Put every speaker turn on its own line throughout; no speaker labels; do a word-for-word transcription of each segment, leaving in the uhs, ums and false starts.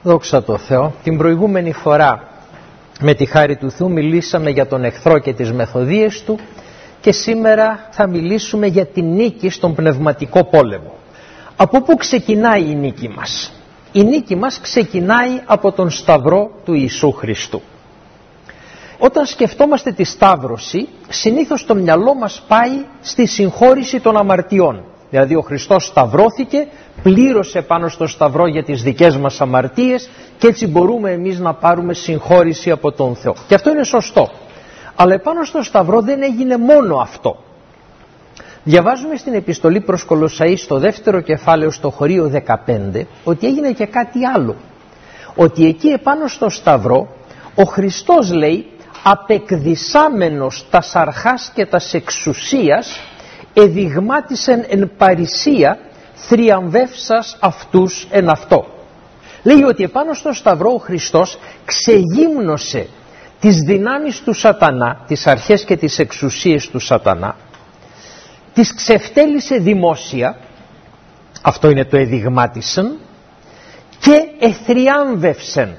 Δόξα τω Θεώ. Την προηγούμενη φορά με τη χάρη του Θεού μιλήσαμε για τον εχθρό και τις μεθοδίες του και σήμερα θα μιλήσουμε για την νίκη στον πνευματικό πόλεμο. Από πού ξεκινάει η νίκη μας? Η νίκη μας ξεκινάει από τον Σταυρό του Ιησού Χριστού. Όταν σκεφτόμαστε τη Σταύρωση, συνήθως το μυαλό μας πάει στη συγχώρηση των αμαρτιών. Δηλαδή ο Χριστός σταυρώθηκε, πλήρωσε πάνω στο Σταυρό για τις δικές μας αμαρτίες και έτσι μπορούμε εμείς να πάρουμε συγχώρηση από τον Θεό. Και αυτό είναι σωστό. Αλλά επάνω στο Σταυρό δεν έγινε μόνο αυτό. Διαβάζουμε στην επιστολή προς Κολοσσαείς στο δεύτερο κεφάλαιο στο χωρίο δεκαπέντε ότι έγινε και κάτι άλλο. Ότι εκεί επάνω στο Σταυρό ο Χριστός, λέει, απεκδισάμενος τας αρχάς και τας εξουσίας εδειγμάτισεν εν παρησία θριαμβεύσας αυτούς εν αυτό. Λέει ότι επάνω στο Σταυρό ο Χριστός ξεγύμνωσε τις δυνάμεις του σατανά, τις αρχές και τις εξουσίες του σατανά, τις ξεφτέλησε δημόσια, αυτό είναι το εδειγμάτισεν, και εθριάμβευσεν.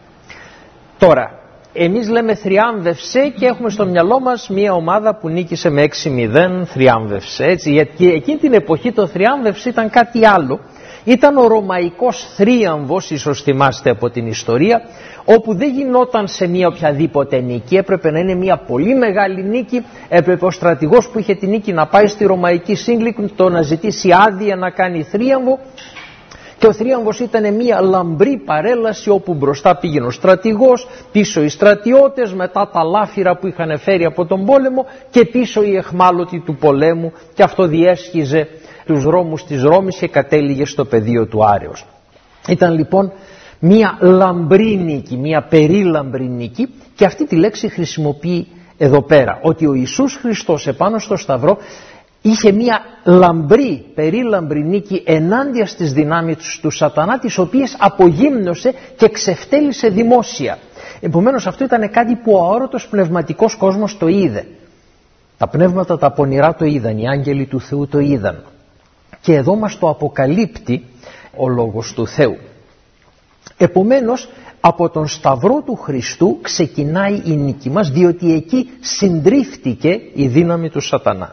Τώρα, εμείς λέμε θριάμβευσε και έχουμε στο μυαλό μας μια ομάδα που νίκησε με έξι μηδέν, θριάμβευσε, έτσι, γιατί εκείνη την εποχή το θριάμβευσε ήταν κάτι άλλο. Ήταν ο ρωμαϊκός θρίαμβος, ίσως θυμάστε από την ιστορία, όπου δεν γινόταν σε μια οποιαδήποτε νίκη, έπρεπε να είναι μια πολύ μεγάλη νίκη, έπρεπε ο στρατηγός που είχε την νίκη να πάει στη ρωμαϊκή σύγκλικο να ζητήσει άδεια να κάνει θρίαμβο. Και ο θρίαμβος ήταν μια λαμπρή παρέλαση όπου μπροστά πήγαινε ο στρατηγός, πίσω οι στρατιώτες, μετά τα λάφυρα που είχαν φέρει από τον πόλεμο και πίσω οι εχμάλωτοι του πολέμου, και αυτό διέσχιζε τους δρόμους της Ρώμης και κατέληγε στο πεδίο του Άρεως. Ήταν λοιπόν μια λαμπρή νίκη, μια περίλαμπρη νίκη, και αυτή τη λέξη χρησιμοποιεί εδώ πέρα, ότι ο Ιησούς Χριστός επάνω στο Σταυρό είχε μια λαμπρή, περίλαμπρη νίκη ενάντια στις δυνάμεις του σατανά, τις οποίες απογύμνωσε και ξεφτέλησε δημόσια. Επομένως αυτό ήταν κάτι που ο αόρατος πνευματικός κόσμος το είδε. Τα πνεύματα τα πονηρά το είδαν, οι άγγελοι του Θεού το είδαν. Και εδώ μας το αποκαλύπτει ο Λόγος του Θεού. Επομένως από τον Σταυρό του Χριστού ξεκινάει η νίκη μας, διότι εκεί συντρίφτηκε η δύναμη του σατανά.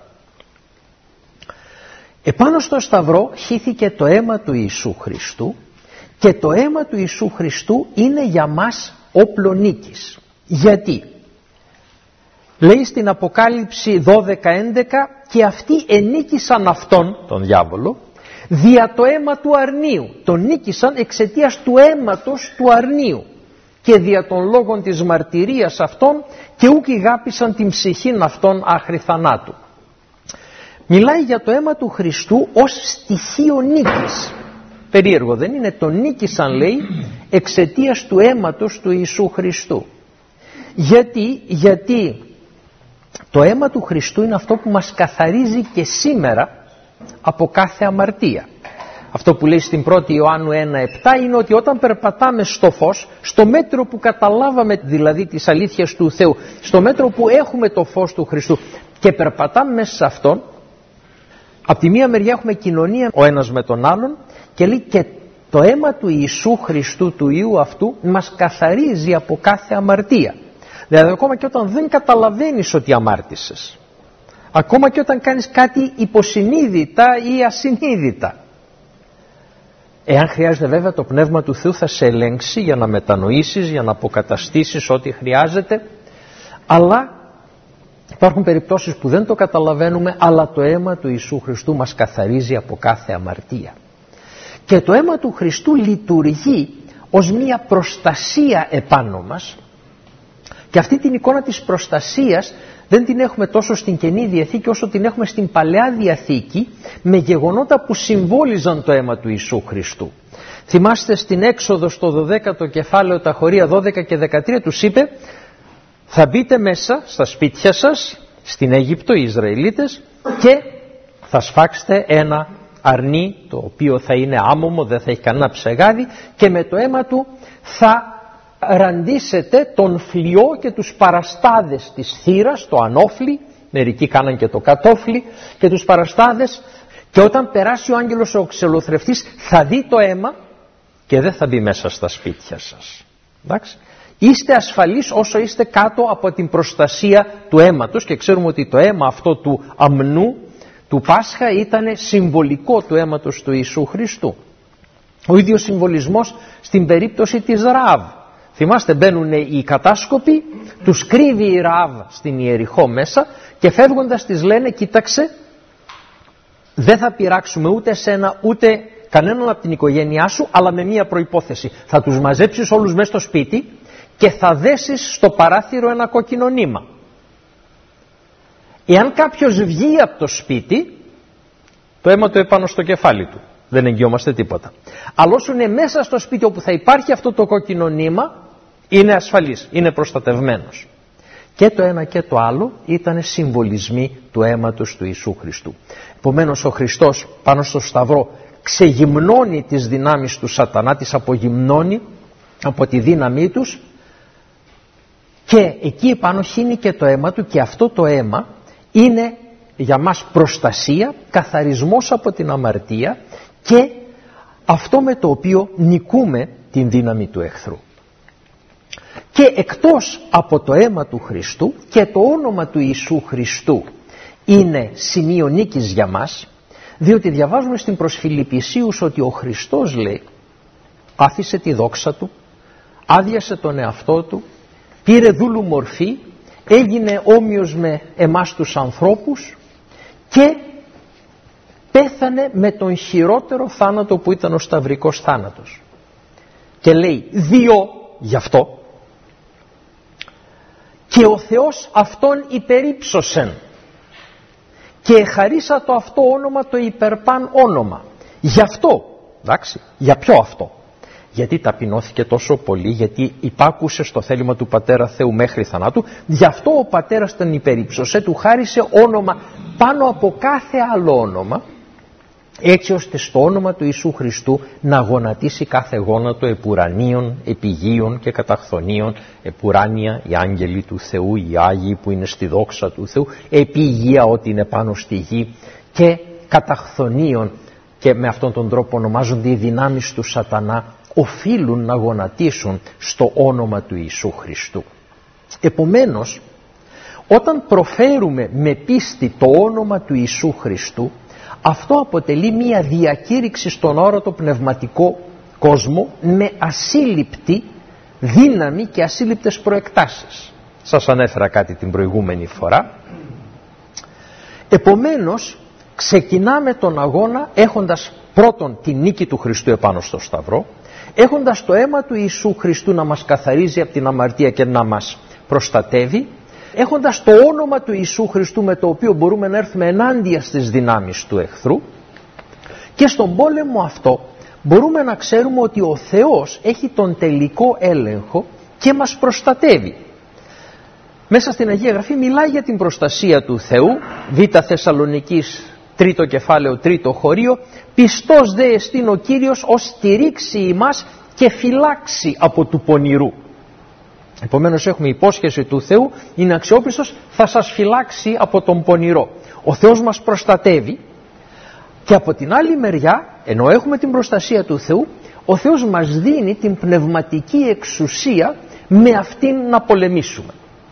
Επάνω στο Σταυρό χύθηκε το αίμα του Ιησού Χριστού και το αίμα του Ιησού Χριστού είναι για μας όπλο νίκης. Γιατί? Λέει στην Αποκάλυψη δώδεκα έντεκα και αυτοί ενίκησαν αυτόν, τον διάβολο, δια το αίμα του αρνίου. Τον νίκησαν εξαιτίας του αίματος του αρνίου και δια των λόγων της μαρτυρίας αυτών και ούκ ηγάπησαν την ψυχήν αυτών άχρη θανάτου. Μιλάει για το αίμα του Χριστού ως στοιχείο νίκης. Περίεργο δεν είναι? Το νίκησαν, λέει, εξαιτίας του αίματος του Ιησού Χριστού. Γιατί, γιατί το αίμα του Χριστού είναι αυτό που μας καθαρίζει και σήμερα από κάθε αμαρτία. Αυτό που λέει στην πρώτη Ιωάννου ένα επτά είναι ότι όταν περπατάμε στο φως, στο μέτρο που καταλάβαμε δηλαδή τις αλήθειες του Θεού, στο μέτρο που έχουμε το φως του Χριστού και περπατάμε μέσα σε αυτόν, από τη μία μεριά έχουμε κοινωνία ο ένας με τον άλλον και λέει και το αίμα του Ιησού Χριστού, του Ιού αυτού, μας καθαρίζει από κάθε αμαρτία. Δηλαδή ακόμα και όταν δεν καταλαβαίνεις ότι αμάρτησες, ακόμα και όταν κάνεις κάτι υποσυνείδητα ή ασυνείδητα, εάν χρειάζεται βέβαια το Πνεύμα του Θεού θα σε ελέγξει για να μετανοήσεις, για να αποκαταστήσεις ό,τι χρειάζεται, αλλά υπάρχουν περιπτώσεις που δεν το καταλαβαίνουμε, αλλά το αίμα του Ιησού Χριστού μας καθαρίζει από κάθε αμαρτία. Και το αίμα του Χριστού λειτουργεί ως μια προστασία επάνω μας, και αυτή την εικόνα της προστασίας δεν την έχουμε τόσο στην Καινή Διαθήκη όσο την έχουμε στην Παλαιά Διαθήκη, με γεγονότα που συμβόλιζαν το αίμα του Ιησού Χριστού. Θυμάστε στην Έξοδο στο δωδέκατο κεφάλαιο τα χωρία δώδεκα και δεκατρία τους είπε: θα μπείτε μέσα στα σπίτια σας στην Αίγυπτο οι Ισραηλίτες και θα σφάξετε ένα αρνί το οποίο θα είναι άμωμο, δεν θα έχει κανένα ψεγάδι, και με το αίμα του θα ραντίσετε τον φλοιό και τους παραστάδες της θύρας, το ανώφλι, μερικοί κάναν και το κατόφλι, και τους παραστάδες, και όταν περάσει ο άγγελος ο ξελοθρευτής θα δει το αίμα και δεν θα μπει μέσα στα σπίτια σας. Εντάξει. Είστε ασφαλείς όσο είστε κάτω από την προστασία του αίματος, και ξέρουμε ότι το αίμα αυτό του αμνού, του Πάσχα, ήταν συμβολικό του αίματος του Ιησού Χριστού. Ο ίδιος συμβολισμός στην περίπτωση της Ραβ. Θυμάστε, μπαίνουν οι κατάσκοποι, τους κρύβει η Ραβ στην Ιεριχώ μέσα και φεύγοντας της λένε, κοίταξε, δεν θα πειράξουμε ούτε σένα ούτε κανέναν από την οικογένειά σου, αλλά με μία προϋπόθεση. Θα τους μαζέψεις όλους μέσα στο σπίτι και θα δέσεις στο παράθυρο ένα κόκκινο νήμα. Εάν κάποιος βγει από το σπίτι, το αίμα του επάνω στο κεφάλι του. Δεν εγγυόμαστε τίποτα. Αλλά όσο είναι μέσα στο σπίτι όπου θα υπάρχει αυτό το κόκκινο νήμα, είναι ασφαλής, είναι προστατευμένος. Και το ένα και το άλλο ήταν συμβολισμοί του αίματος του Ιησού Χριστού. Επομένως ο Χριστός πάνω στο Σταυρό ξεγυμνώνει τις δυνάμεις του σατανά, τις απογυμνώνει από τη δύναμή τους, και εκεί πάνω χύνει και το αίμα του, και αυτό το αίμα είναι για μας προστασία, καθαρισμός από την αμαρτία και αυτό με το οποίο νικούμε την δύναμη του εχθρού. Και εκτός από το αίμα του Χριστού, και το όνομα του Ιησού Χριστού είναι σημείο νίκης για μας, διότι διαβάζουμε στην προς Φιλιππισίους ότι ο Χριστός, λέει, άφησε τη δόξα του, άδειασε τον εαυτό του, πήρε δούλου μορφή, έγινε όμοιος με εμάς τους ανθρώπους και πέθανε με τον χειρότερο θάνατο που ήταν ο σταυρικός θάνατος. Και λέει διό γι' αυτό, και ο Θεός αυτόν υπερύψωσεν και εχαρίσα το αυτό όνομα το υπερπάν όνομα. Γι' αυτό, εντάξει, για ποιο αυτό? Γιατί ταπεινώθηκε τόσο πολύ, γιατί υπάκουσε στο θέλημα του Πατέρα Θεού μέχρι θανάτου. Γι' αυτό ο Πατέρας τον υπερύψωσε, του χάρισε όνομα πάνω από κάθε άλλο όνομα, έτσι ώστε στο όνομα του Ιησού Χριστού να γονατίσει κάθε γόνατο, επουρανίων, επιγείων και καταχθονίων, επουράνια οι άγγελοι του Θεού, οι Άγιοι που είναι στη δόξα του Θεού, επιγεία ό,τι είναι πάνω στη γη, και καταχθονίων, και με αυτόν τον τρόπο ονομάζονται οι δυνάμεις του σατανά, οφείλουν να γονατίσουν στο όνομα του Ιησού Χριστού. Επομένως, όταν προφέρουμε με πίστη το όνομα του Ιησού Χριστού, αυτό αποτελεί μία διακήρυξη στον όρατο πνευματικό κόσμο με ασύλληπτη δύναμη και ασύλληπτες προεκτάσεις. Σας ανέφερα κάτι την προηγούμενη φορά. Επομένως, ξεκινάμε τον αγώνα έχοντας πρώτον τη νίκη του Χριστού επάνω στο Σταυρό, έχοντας το αίμα του Ιησού Χριστού να μας καθαρίζει από την αμαρτία και να μας προστατεύει, έχοντας το όνομα του Ιησού Χριστού με το οποίο μπορούμε να έρθουμε ενάντια στις δυνάμεις του εχθρού, και στον πόλεμο αυτό μπορούμε να ξέρουμε ότι ο Θεός έχει τον τελικό έλεγχο και μας προστατεύει. Μέσα στην Αγία Γραφή μιλάει για την προστασία του Θεού, Β' Θεσσαλονικής τρίτο κεφάλαιο, τρίτο χωρίο, πιστός δε εστίν ο Κύριος ως στηρίξει ημάς και φυλάξει από του πονηρού. Επομένως έχουμε υπόσχεση του Θεού, είναι αξιόπιστος, θα σας φυλάξει από τον πονηρό. Ο Θεός μας προστατεύει, και από την άλλη μεριά, ενώ έχουμε την προστασία του Θεού, ο Θεός μας δίνει την πνευματική εξουσία με αυτήν να πολεμήσουμε.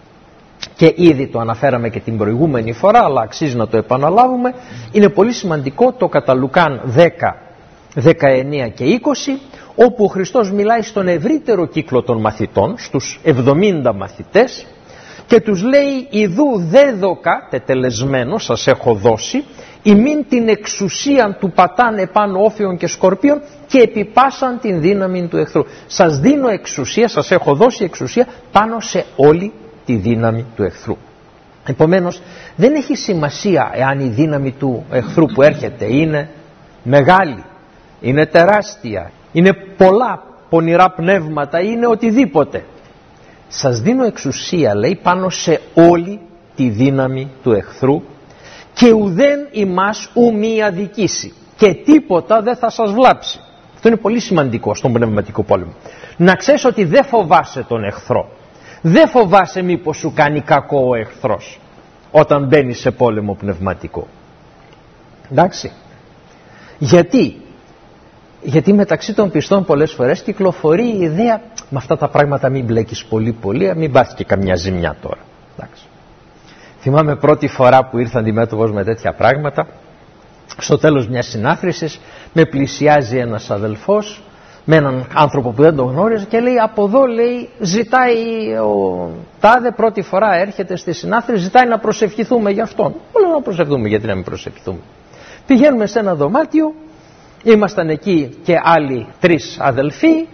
Και ήδη το αναφέραμε και την προηγούμενη φορά, αλλά αξίζει να το επαναλάβουμε. Είναι πολύ σημαντικό το κατά Λουκάν δέκα, δεκαεννέα και είκοσι, όπου ο Χριστός μιλάει στον ευρύτερο κύκλο των μαθητών, στους εβδομήντα μαθητές, και τους λέει «Ιδού δέδοκα, τετελεσμένο σας έχω δώσει, ημίν την εξουσίαν του πατάν επάνω όφιων και σκορπίων και επιπάσαν την δύναμη του εχθρού». Σας δίνω εξουσία, σας έχω δώσει εξουσία πάνω σε όλη τη δύναμη του εχθρού. Επομένως δεν έχει σημασία εάν η δύναμη του εχθρού που έρχεται είναι μεγάλη, είναι τεράστια, είναι πολλά πονηρά πνεύματα, είναι οτιδήποτε. Σας δίνω εξουσία, λέει, πάνω σε όλη τη δύναμη του εχθρού, και ουδέν ημάς ου μη αδικήσει, και τίποτα δεν θα σας βλάψει. Αυτό είναι πολύ σημαντικό στον πνευματικό πόλεμο. Να ξέρεις ότι δεν φοβάσαι τον εχθρό. Δεν φοβάσαι μήπως σου κάνει κακό ο εχθρός όταν μπαίνεις σε πόλεμο πνευματικό. Εντάξει. Γιατί Γιατί μεταξύ των πιστών πολλές φορές κυκλοφορεί η ιδέα με αυτά τα πράγματα μην μπλέκεις πολύ πολύ, μην πάθει και καμιά ζημιά τώρα. Εντάξει. Θυμάμαι πρώτη φορά που ήρθα αντιμέτωπος με τέτοια πράγματα, στο τέλος μιας συνάθρησης με πλησιάζει ένας αδελφός με έναν άνθρωπο που δεν τον γνώριζε και λέει από εδώ, λέει, ζητάει ο τάδε, πρώτη φορά έρχεται στη συνάθρηση, ζητάει να προσευχηθούμε για αυτόν. Όλο να προσευχηθούμε, γιατί να μην προσευχηθούμε. Πηγαίνουμε σε ένα δωμάτιο, ήμασταν εκεί και άλλοι τρεις αδελφοί,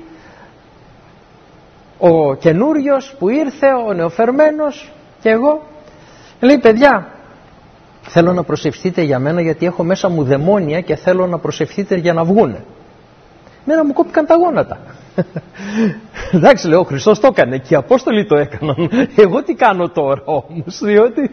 ο καινούριος που ήρθε, ο νεοφερμένος και εγώ. Λέει, παιδιά, θέλω να προσευχηθείτε για μένα γιατί έχω μέσα μου δαιμόνια και θέλω να προσευχηθείτε για να βγούνε. Μένα μου κόπηκαν τα γόνατα. Εντάξει, λέω, ο Χριστός το έκανε και οι Απόστολοι το έκαναν. Εγώ τι κάνω τώρα όμως, διότι...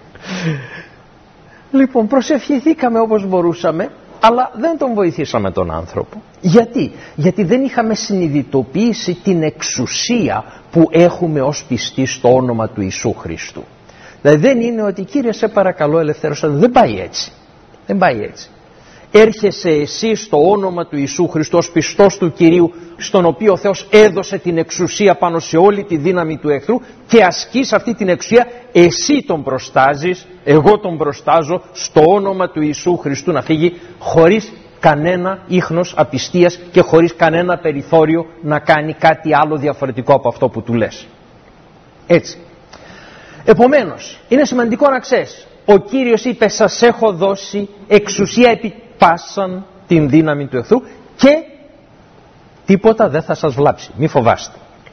Λοιπόν, προσευχηθήκαμε όπως μπορούσαμε, αλλά δεν τον βοηθήσαμε τον άνθρωπο. Γιατί? Γιατί δεν είχαμε συνειδητοποιήσει την εξουσία που έχουμε ως πιστοί στο όνομα του Ιησού Χριστού. Δηλαδή δεν είναι ότι Κύριε σε παρακαλώ ελευθέρωσα, δεν πάει έτσι. Δεν πάει έτσι. Έρχεσαι εσύ στο όνομα του Ιησού Χριστού ως πιστός του Κυρίου, στον οποίο ο Θεός έδωσε την εξουσία πάνω σε όλη τη δύναμη του εχθρού και ασκείς αυτή την εξουσία, εσύ τον προστάζεις, εγώ τον προστάζω στο όνομα του Ιησού Χριστού να φύγει χωρίς κανένα ίχνος απιστίας και χωρίς κανένα περιθώριο να κάνει κάτι άλλο διαφορετικό από αυτό που του λες. Έτσι. Επομένως, είναι σημαντικό να ξέρεις, ο Κύριος είπε σας έχω δώσει εξουσία επί πάσαν την δύναμη του εχθρού και τίποτα δεν θα σας βλάψει, μη φοβάστε.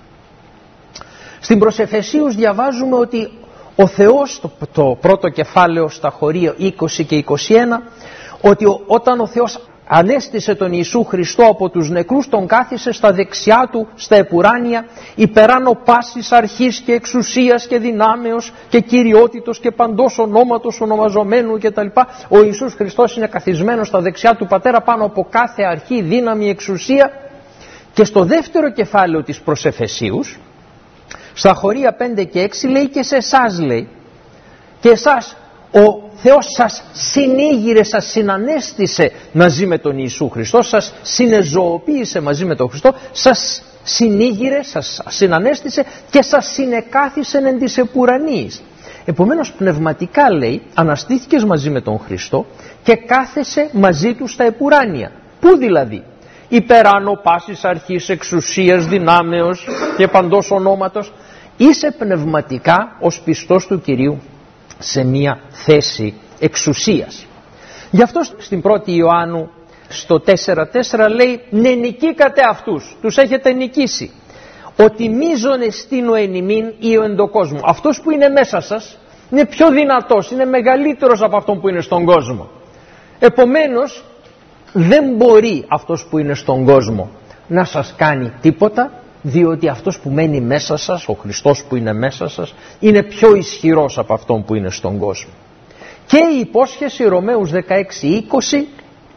Στην προς Εφεσίους διαβάζουμε ότι ο Θεός, το, το πρώτο κεφάλαιο στα χωρία είκοσι και είκοσι ένα, ότι ο, όταν ο Θεός ανέστησε τον Ιησού Χριστό από τους νεκρούς, τον κάθισε στα δεξιά του στα επουράνια, υπεράνω πάσης αρχής και εξουσίας και δυνάμεως και κυριότητος και παντός ονόματος ονομαζομένου κτλ. Ο Ιησούς Χριστός είναι καθισμένος στα δεξιά του Πατέρα πάνω από κάθε αρχή, δύναμη, εξουσία. Και στο δεύτερο κεφάλαιο της προς Εφεσίους, στα χωρία πέντε και έξι, λέει και σε εσάς, λέει, και εσάς ο Θεός σας συνήγηρε, σας συνανέστησε μαζί με τον Ιησού Χριστό, σας συνεζωοποίησε μαζί με τον Χριστό, σας συνήγηρε, σας συνανέστησε και σας συνεκάθισε εν της επουρανίης. Επομένως πνευματικά, λέει, αναστήθηκες μαζί με τον Χριστό και κάθεσαι μαζί του στα επουράνια. Πού δηλαδή? Υπεράνω πάσης αρχής, εξουσίας, δυνάμεως και παντός ονόματος. Είσαι πνευματικά ως πιστός του Κυρίου σε μια θέση εξουσίας. Γι' αυτό στην πρώτη Ιωάννου στο τέσσερα τέσσερα λέει «Ναι νικήκατε αυτούς, τους έχετε νικήσει, ότι μείζον εστίν ο εν ημίν ή ο εν το κόσμο». Αυτός που είναι μέσα σας είναι πιο δυνατός, είναι μεγαλύτερος από αυτόν που είναι στον κόσμο. Επομένως δεν μπορεί αυτός που είναι στον κόσμο να σας κάνει τίποτα, διότι αυτός που μένει μέσα σας, ο Χριστός που είναι μέσα σας, είναι πιο ισχυρός από αυτόν που είναι στον κόσμο. Και η υπόσχεση Ρωμαίους δεκαέξι είκοσι,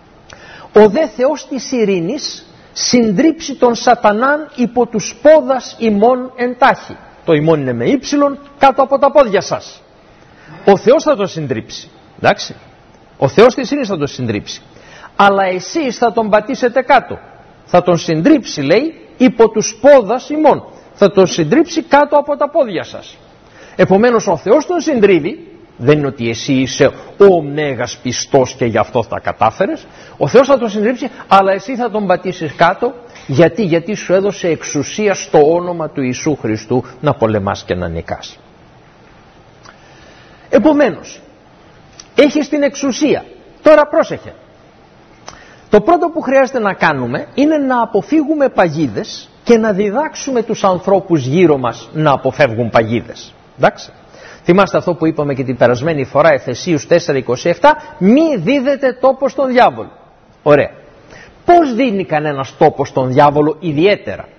ο δε Θεός της ειρήνης συντρίψει τον σατανάν υπό τους πόδας ημών εντάχει. Το ημών είναι με ύψιλον κάτω από τα πόδια σας. Ο Θεός θα τον συντρίψει, εντάξει. Ο Θεός της ειρήνης θα τον συντρίψει. Αλλά εσείς θα τον πατήσετε κάτω. Θα τον συντρίψει, λέει, υπό τους πόδας ημών. Θα τον συντρίψει κάτω από τα πόδια σας. Επομένως ο Θεός τον συντρίβει. Δεν είναι ότι εσύ είσαι ο μέγας πιστός και γι' αυτό τα κατάφερες. Ο Θεός θα τον συντρίψει, αλλά εσύ θα τον πατήσεις κάτω. Γιατί, γιατί σου έδωσε εξουσία στο όνομα του Ιησού Χριστού να πολεμάς και να νικάς. Επομένως, έχεις την εξουσία. Τώρα πρόσεχε. Το πρώτο που χρειάζεται να κάνουμε είναι να αποφύγουμε παγίδες και να διδάξουμε τους ανθρώπους γύρω μας να αποφεύγουν παγίδες. Εντάξει. Θυμάστε αυτό που είπαμε και την περασμένη φορά, Εφεσίους τέσσερα είκοσι επτά, μη δίδετε τόπο στον διάβολο. Ωραία. Πώς δίνει κανένας τόπο στον διάβολο ιδιαίτερα?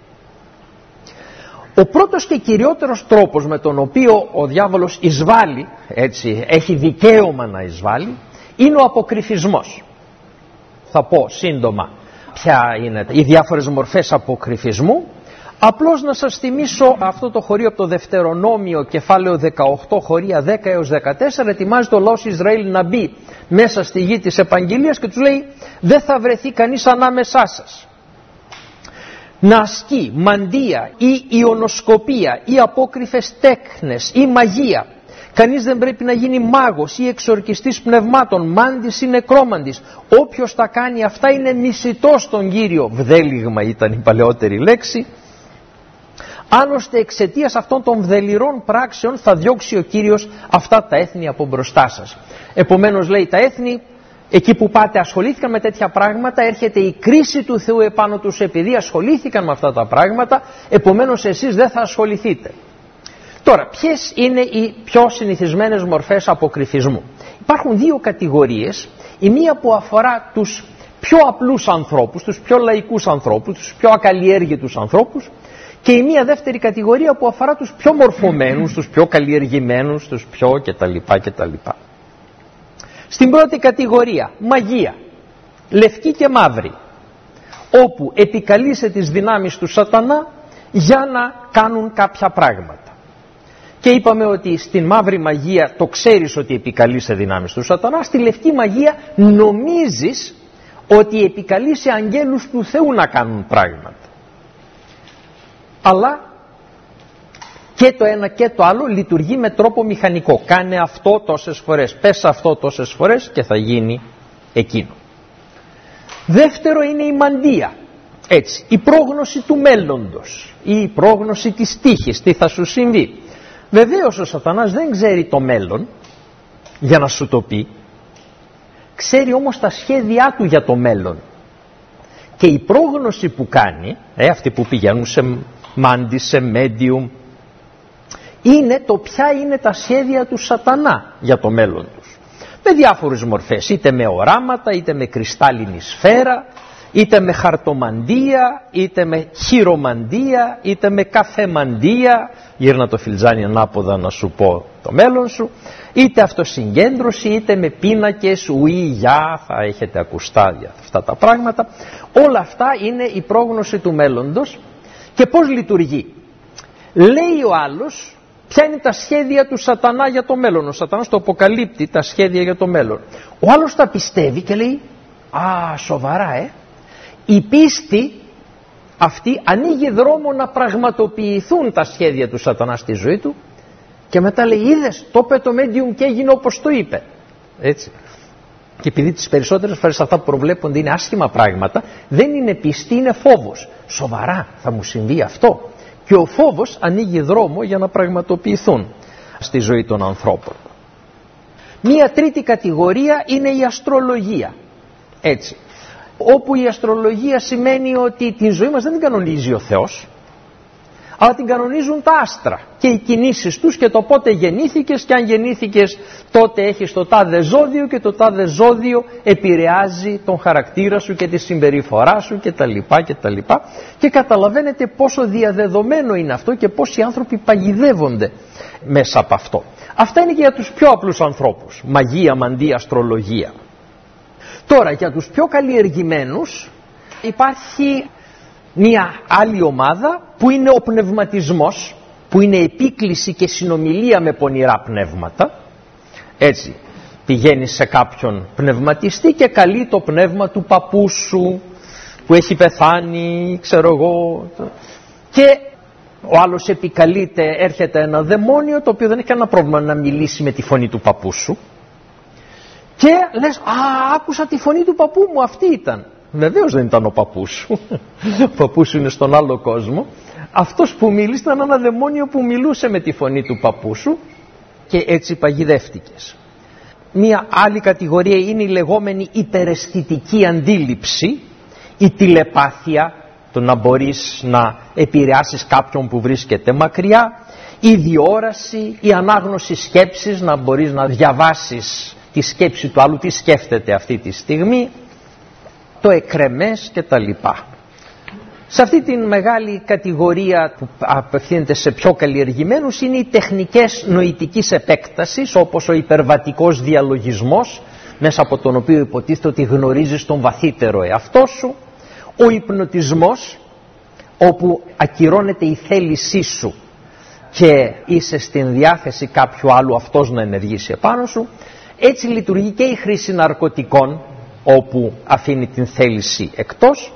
Ο πρώτος και κυριότερος τρόπος με τον οποίο ο διάβολος εισβάλλει, έτσι, έχει δικαίωμα να εισβάλλει, είναι ο αποκρυφισμός. Θα πω σύντομα ποια είναι οι διάφορες μορφές αποκρυφισμού, Απλώς να σας θυμίσω αυτό το χωρίο από το Δευτερονόμιο, κεφάλαιο δεκαοκτώ, χωρία δέκα έως δεκατέσσερα, ετοιμάζει το λαός Ισραήλ να μπει μέσα στη γη της επαγγελίας και τους λέει: δεν θα βρεθεί κανείς ανάμεσά σας να ασκεί μαντεία ή ιονοσκοπία ή απόκριφες τέχνες ή μαγεία. Κανείς δεν πρέπει να γίνει μάγος ή εξορκιστής πνευμάτων, μάντης ή νεκρόμαντης. Όποιος τα κάνει αυτά είναι μισητός στον Κύριο. Βδέλιγμα ήταν η παλαιότερη λέξη. Άλλωστε εξαιτίας αυτών των βδελιρών πράξεων θα διώξει ο Κύριος αυτά τα έθνη από μπροστά σας. Επομένως, λέει, τα έθνη εκεί που πάτε ασχολήθηκαν με τέτοια πράγματα, έρχεται η κρίση του Θεού επάνω τους επειδή ασχολήθηκαν με αυτά τα πράγματα, επομένως εσείς δεν θα ασχοληθείτε. Τώρα, ποιες είναι οι πιο συνηθισμένες μορφές αποκρυφισμού? Υπάρχουν δύο κατηγορίες. Η μία που αφορά τους πιο απλούς ανθρώπους, τους πιο λαϊκούς ανθρώπους, τους πιο ακαλλιέργητους ανθρώπους, και η μία δεύτερη κατηγορία που αφορά τους πιο μορφωμένους, τους πιο καλλιεργημένους, τους πιο κτλ. κτλ. Στην πρώτη κατηγορία, μαγεία, λευκή και μαύρη, όπου επικαλείσαι τις δυνάμεις του σατανά για να κάνουν κάποια πράγματα. Και είπαμε ότι στην μαύρη μαγεία το ξέρεις ότι επικαλείσαι δυνάμεις του σατανά, στη λευκή μαγεία νομίζεις ότι επικαλείσαι αγγέλους του Θεού να κάνουν πράγματα. Αλλά και το ένα και το άλλο λειτουργεί με τρόπο μηχανικό. Κάνε αυτό τόσες φορές, πες αυτό τόσες φορές και θα γίνει εκείνο. Δεύτερο είναι η μαντεία. Έτσι, η πρόγνωση του μέλλοντος ή η πρόγνωση της τύχης, τι θα σου συμβεί. Βεβαίως ο σατανάς δεν ξέρει το μέλλον για να σου το πει, ξέρει όμως τα σχέδιά του για το μέλλον. Και η πρόγνωση που κάνει, ε, αυτοί που πηγαίνουν σε μάντι, σε medium, είναι το ποια είναι τα σχέδια του σατανά για το μέλλον τους. Με διάφορες μορφές, είτε με οράματα, είτε με κρυστάλλινη σφαίρα, είτε με χαρτομαντία, είτε με χειρομαντία, είτε με καφεμαντία, γύρνα το φιλτζάνι ανάποδα να σου πω το μέλλον σου, είτε αυτοσυγκέντρωση, είτε με πίνακες, ουί, γεια, θα έχετε ακουστά για αυτά τα πράγματα. Όλα αυτά είναι η πρόγνωση του μέλλοντος. Και πώς λειτουργεί? Λέει ο άλλος ποια είναι τα σχέδια του σατανά για το μέλλον. Ο σατανάς το αποκαλύπτει τα σχέδια για το μέλλον. Ο άλλος τα πιστεύει και λέει, α, σοβαρά ε. Η πίστη αυτή ανοίγει δρόμο να πραγματοποιηθούν τα σχέδια του σατανά στη ζωή του και μετά λέει, είδες, το είπε το medium και έγινε όπως το είπε. Έτσι. Και επειδή τις περισσότερες φορές αυτά που προβλέπονται είναι άσχημα πράγματα, δεν είναι πιστή, είναι φόβος. Σοβαρά θα μου συμβεί αυτό. Και ο φόβος ανοίγει δρόμο για να πραγματοποιηθούν στη ζωή των ανθρώπων. Μία τρίτη κατηγορία είναι η αστρολογία. Έτσι. Όπου η αστρολογία σημαίνει ότι την ζωή μας δεν την κανονίζει ο Θεός, αλλά την κανονίζουν τα άστρα και οι κινήσεις τους και το πότε γεννήθηκες, και αν γεννήθηκες τότε έχεις το τάδε ζώδιο και το τάδε ζώδιο επηρεάζει τον χαρακτήρα σου και τη συμπεριφορά σου κτλ. κτλ. Και καταλαβαίνετε πόσο διαδεδομένο είναι αυτό και πόσοι άνθρωποι παγιδεύονται μέσα από αυτό. Αυτά είναι και για τους πιο απλούς ανθρώπους, μαγεία, μαντεία, αστρολογία. Τώρα για τους πιο καλλιεργημένους υπάρχει μια άλλη ομάδα που είναι ο πνευματισμός, που είναι επίκληση και συνομιλία με πονηρά πνεύματα. Έτσι, πηγαίνεις σε κάποιον πνευματιστή και καλεί το πνεύμα του παππού σου που έχει πεθάνει, ξέρω εγώ, και ο άλλος επικαλείται, έρχεται ένα δαιμόνιο το οποίο δεν έχει κανένα πρόβλημα να μιλήσει με τη φωνή του παππού σου και λες, α, άκουσα τη φωνή του παππού μου, αυτή ήταν. Βεβαίως δεν ήταν ο παππούς σου. Ο παππούς σου είναι στον άλλο κόσμο. Αυτός που μίλησε ήταν ένα δαιμόνιο που μιλούσε με τη φωνή του παππού σου και έτσι παγιδεύτηκες. Μία άλλη κατηγορία είναι η λεγόμενη υπεραισθητική αντίληψη, η τηλεπάθεια, το να μπορείς να επηρεάσεις κάποιον που βρίσκεται μακριά, η διόραση, η ανάγνωση σκέψης, να μπορείς να διαβάσεις τη σκέψη του άλλου, τι σκέφτεται αυτή τη στιγμή, το εκρεμές και τα λοιπά. Σε αυτή την μεγάλη κατηγορία που απευθύνεται σε πιο καλλιεργημένους είναι οι τεχνικές νοητικής επέκτασης, όπως ο υπερβατικός διαλογισμός, μέσα από τον οποίο υποτίθεται ότι γνωρίζεις τον βαθύτερο εαυτό σου, ο υπνοτισμός, όπου ακυρώνεται η θέλησή σου και είσαι στην διάθεση κάποιου άλλου αυτός να ενεργήσει επάνω σου. Έτσι λειτουργεί και η χρήση ναρκωτικών, όπου αφήνει την θέληση εκτός.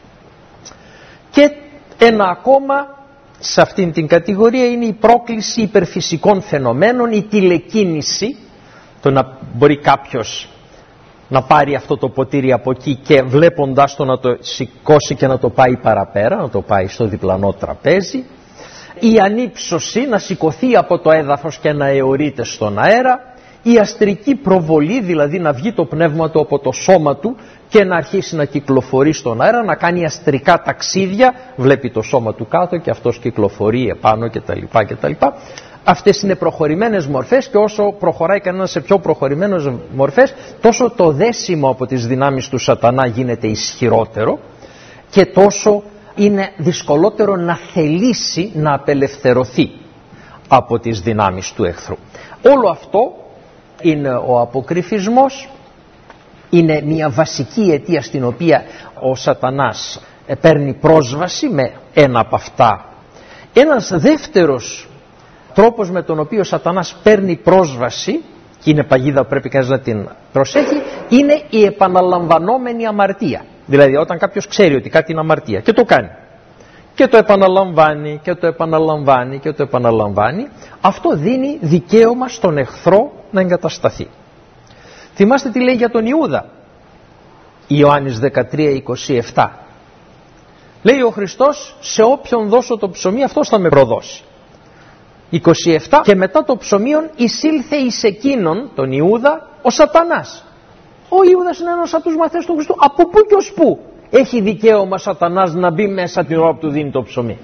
Και ένα ακόμα σε αυτήν την κατηγορία είναι η πρόκληση υπερφυσικών φαινομένων, η τηλεκίνηση, το να μπορεί κάποιος να πάρει αυτό το ποτήρι από εκεί και βλέποντας το να το σηκώσει και να το πάει παραπέρα, να το πάει στο διπλανό τραπέζι, η ανύψωση, να σηκωθεί από το έδαφος και να αιωρείται στον αέρα, η αστρική προβολή, δηλαδή να βγει το πνεύμα του από το σώμα του και να αρχίσει να κυκλοφορεί στον αέρα, να κάνει αστρικά ταξίδια, βλέπει το σώμα του κάτω και αυτός κυκλοφορεί επάνω κτλ. κτλ. Αυτές είναι προχωρημένες μορφές, και όσο προχωράει κανένας σε πιο προχωρημένες μορφές, τόσο το δέσιμο από τις δυνάμεις του σατανά γίνεται ισχυρότερο και τόσο είναι δυσκολότερο να θελήσει να απελευθερωθεί από τις δυνάμεις του εχθρού. Όλο αυτό είναι ο αποκρυφισμός, είναι μια βασική αιτία στην οποία ο σατανάς παίρνει πρόσβαση με ένα από αυτά. Ένας δεύτερος τρόπος με τον οποίο ο σατανάς παίρνει πρόσβαση, και είναι παγίδα που πρέπει κανείς να την προσέχει, είναι η επαναλαμβανόμενη αμαρτία. Δηλαδή όταν κάποιος ξέρει ότι κάτι είναι αμαρτία και το κάνει και το επαναλαμβάνει και το επαναλαμβάνει και το επαναλαμβάνει, αυτό δίνει δικαίωμα στον εχθρό να εγκατασταθεί. Θυμάστε τι λέει για τον Ιούδα, Ιωάννης δεκατρία είκοσι επτά. Λέει ο Χριστός, σε όποιον δώσω το ψωμί αυτός θα με προδώσει. είκοσι επτά, και μετά το ψωμίον εισήλθε εις εκείνον, τον Ιούδα, ο σατανάς. Ο Ιούδας είναι ένας από τους μαθές του Χριστού. Από πού και ως πού έχει δικαίωμα σατανάς να μπει μέσα την ώρα που του δίνει το ψωμί?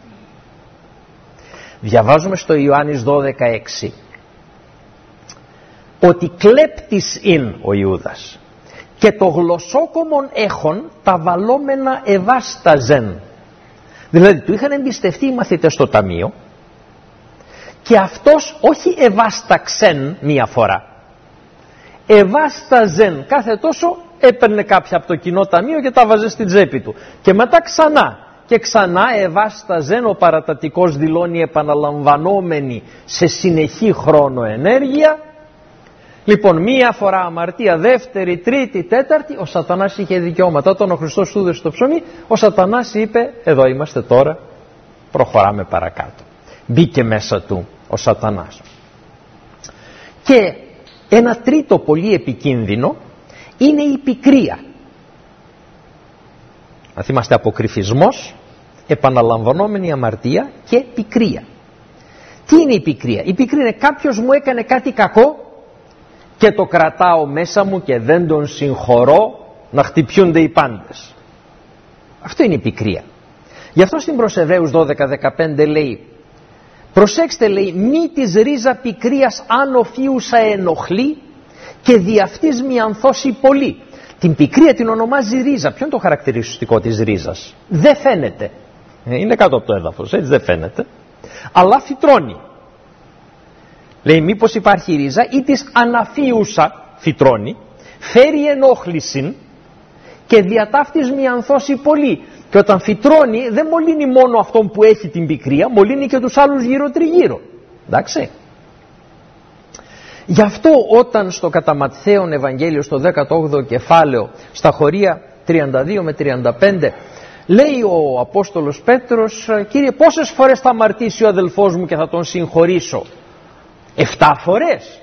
Διαβάζουμε στο Ιωάννης δώδεκα έξι ότι κλέπτης ειν ο Ιούδας και το γλωσσόκομον έχων τα βαλόμενα ευάσταζεν. Δηλαδή του είχαν εμπιστευτεί οι μαθητές στο ταμείο και αυτός όχι ευάσταξεν μία φορά, ευάσταζεν, κάθε τόσο έπαιρνε κάποια από το κοινό ταμείο και τα βάζε στην τσέπη του και μετά ξανά και ξανά ευάσταζεν. Ο παρατατικός δηλώνει επαναλαμβανόμενη σε συνεχή χρόνο ενέργεια. Λοιπόν, μία φορά αμαρτία, δεύτερη, τρίτη, τέταρτη, ο σατανάς είχε δικαιώματα. Όταν ο Χριστός του έδωσε το ψωμί, ο σατανάς είπε, εδώ είμαστε τώρα, προχωράμε παρακάτω. Μπήκε μέσα του ο σατανάς. Και ένα τρίτο πολύ επικίνδυνο είναι η πικρία. Αν θυμάστε, αποκρυφισμός, επαναλαμβανόμενη αμαρτία και πικρία. Τι είναι η πικρία? Η πικρία είναι κάποιος μου έκανε κάτι κακό και το κρατάω μέσα μου και δεν τον συγχωρώ, να χτυπιούνται οι πάντες. Αυτό είναι η πικρία. Γι' αυτό στην προς Εβραίους δώδεκα δεκαπέντε λέει, προσέξτε, λέει, μη της ρίζα πικρίας αν οφίουσα ενοχλεί και δι' αυτής μη ανθώσει πολύ. Την πικρία την ονομάζει ρίζα. Ποιο είναι το χαρακτηριστικό της ρίζας? Δεν φαίνεται. Είναι κάτω από το έδαφος, έτσι, δεν φαίνεται. Αλλά φυτρώνει. Λέει μήπως υπάρχει ρίζα ή της αναφίουσα φυτρώνει, φέρει ενόχληση και δια ταύτης μη ανθώσει πολύ. Και όταν φυτρώνει δεν μολύνει μόνο αυτόν που έχει την πικρία, μολύνει και τους άλλους γύρω τριγύρω. Εντάξει. Γι' αυτό όταν στο κατά Ματθαίον Ευαγγέλιο στο δέκατο όγδοο κεφάλαιο στα χωρία τριάντα δύο με τριάντα πέντε λέει ο Απόστολος Πέτρος, Κύριε, πόσες φορές θα αμαρτήσει ο αδελφός μου και θα τον συγχωρήσω? Εφτά φορές.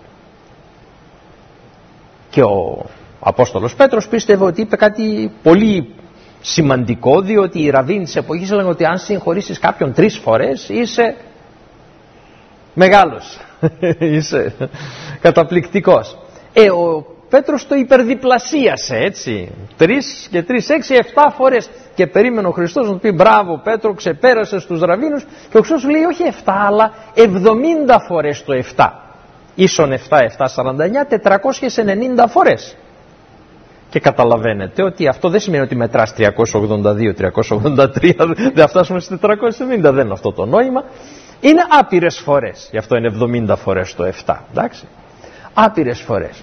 Και ο Απόστολος Πέτρος πίστευε ότι είπε κάτι πολύ σημαντικό, διότι οι ραβίνοι της εποχής έλεγαν ότι αν συγχωρήσεις κάποιον τρεις φορές είσαι μεγάλος, είσαι καταπληκτικός. Ε, ο Πέτρος το υπερδιπλασίασε, έτσι, τρεις και τρεις, έξι, εφτά φορές, και περίμενε ο Χριστός να του πει μπράβο Πέτρο, ξεπέρασες τους ραβίνους, και ο Χριστός λέει όχι εφτά αλλά εβδομήντα φορές το εφτά, ίσον εφτά, εφτά, σαράντα εννιά, τετρακόσιες ενενήντα φορές. Και καταλαβαίνετε ότι αυτό δεν σημαίνει ότι μετράς τριακόσια ογδόντα δύο, τριακόσια ογδόντα τρία, δεν φτάσουμε στις τετρακόσιες εβδομήντα, δεν είναι αυτό το νόημα. Είναι άπειρες φορές, γι' αυτό είναι εβδομήντα φορές το εφτά, εντάξει. Άπειρες φορές.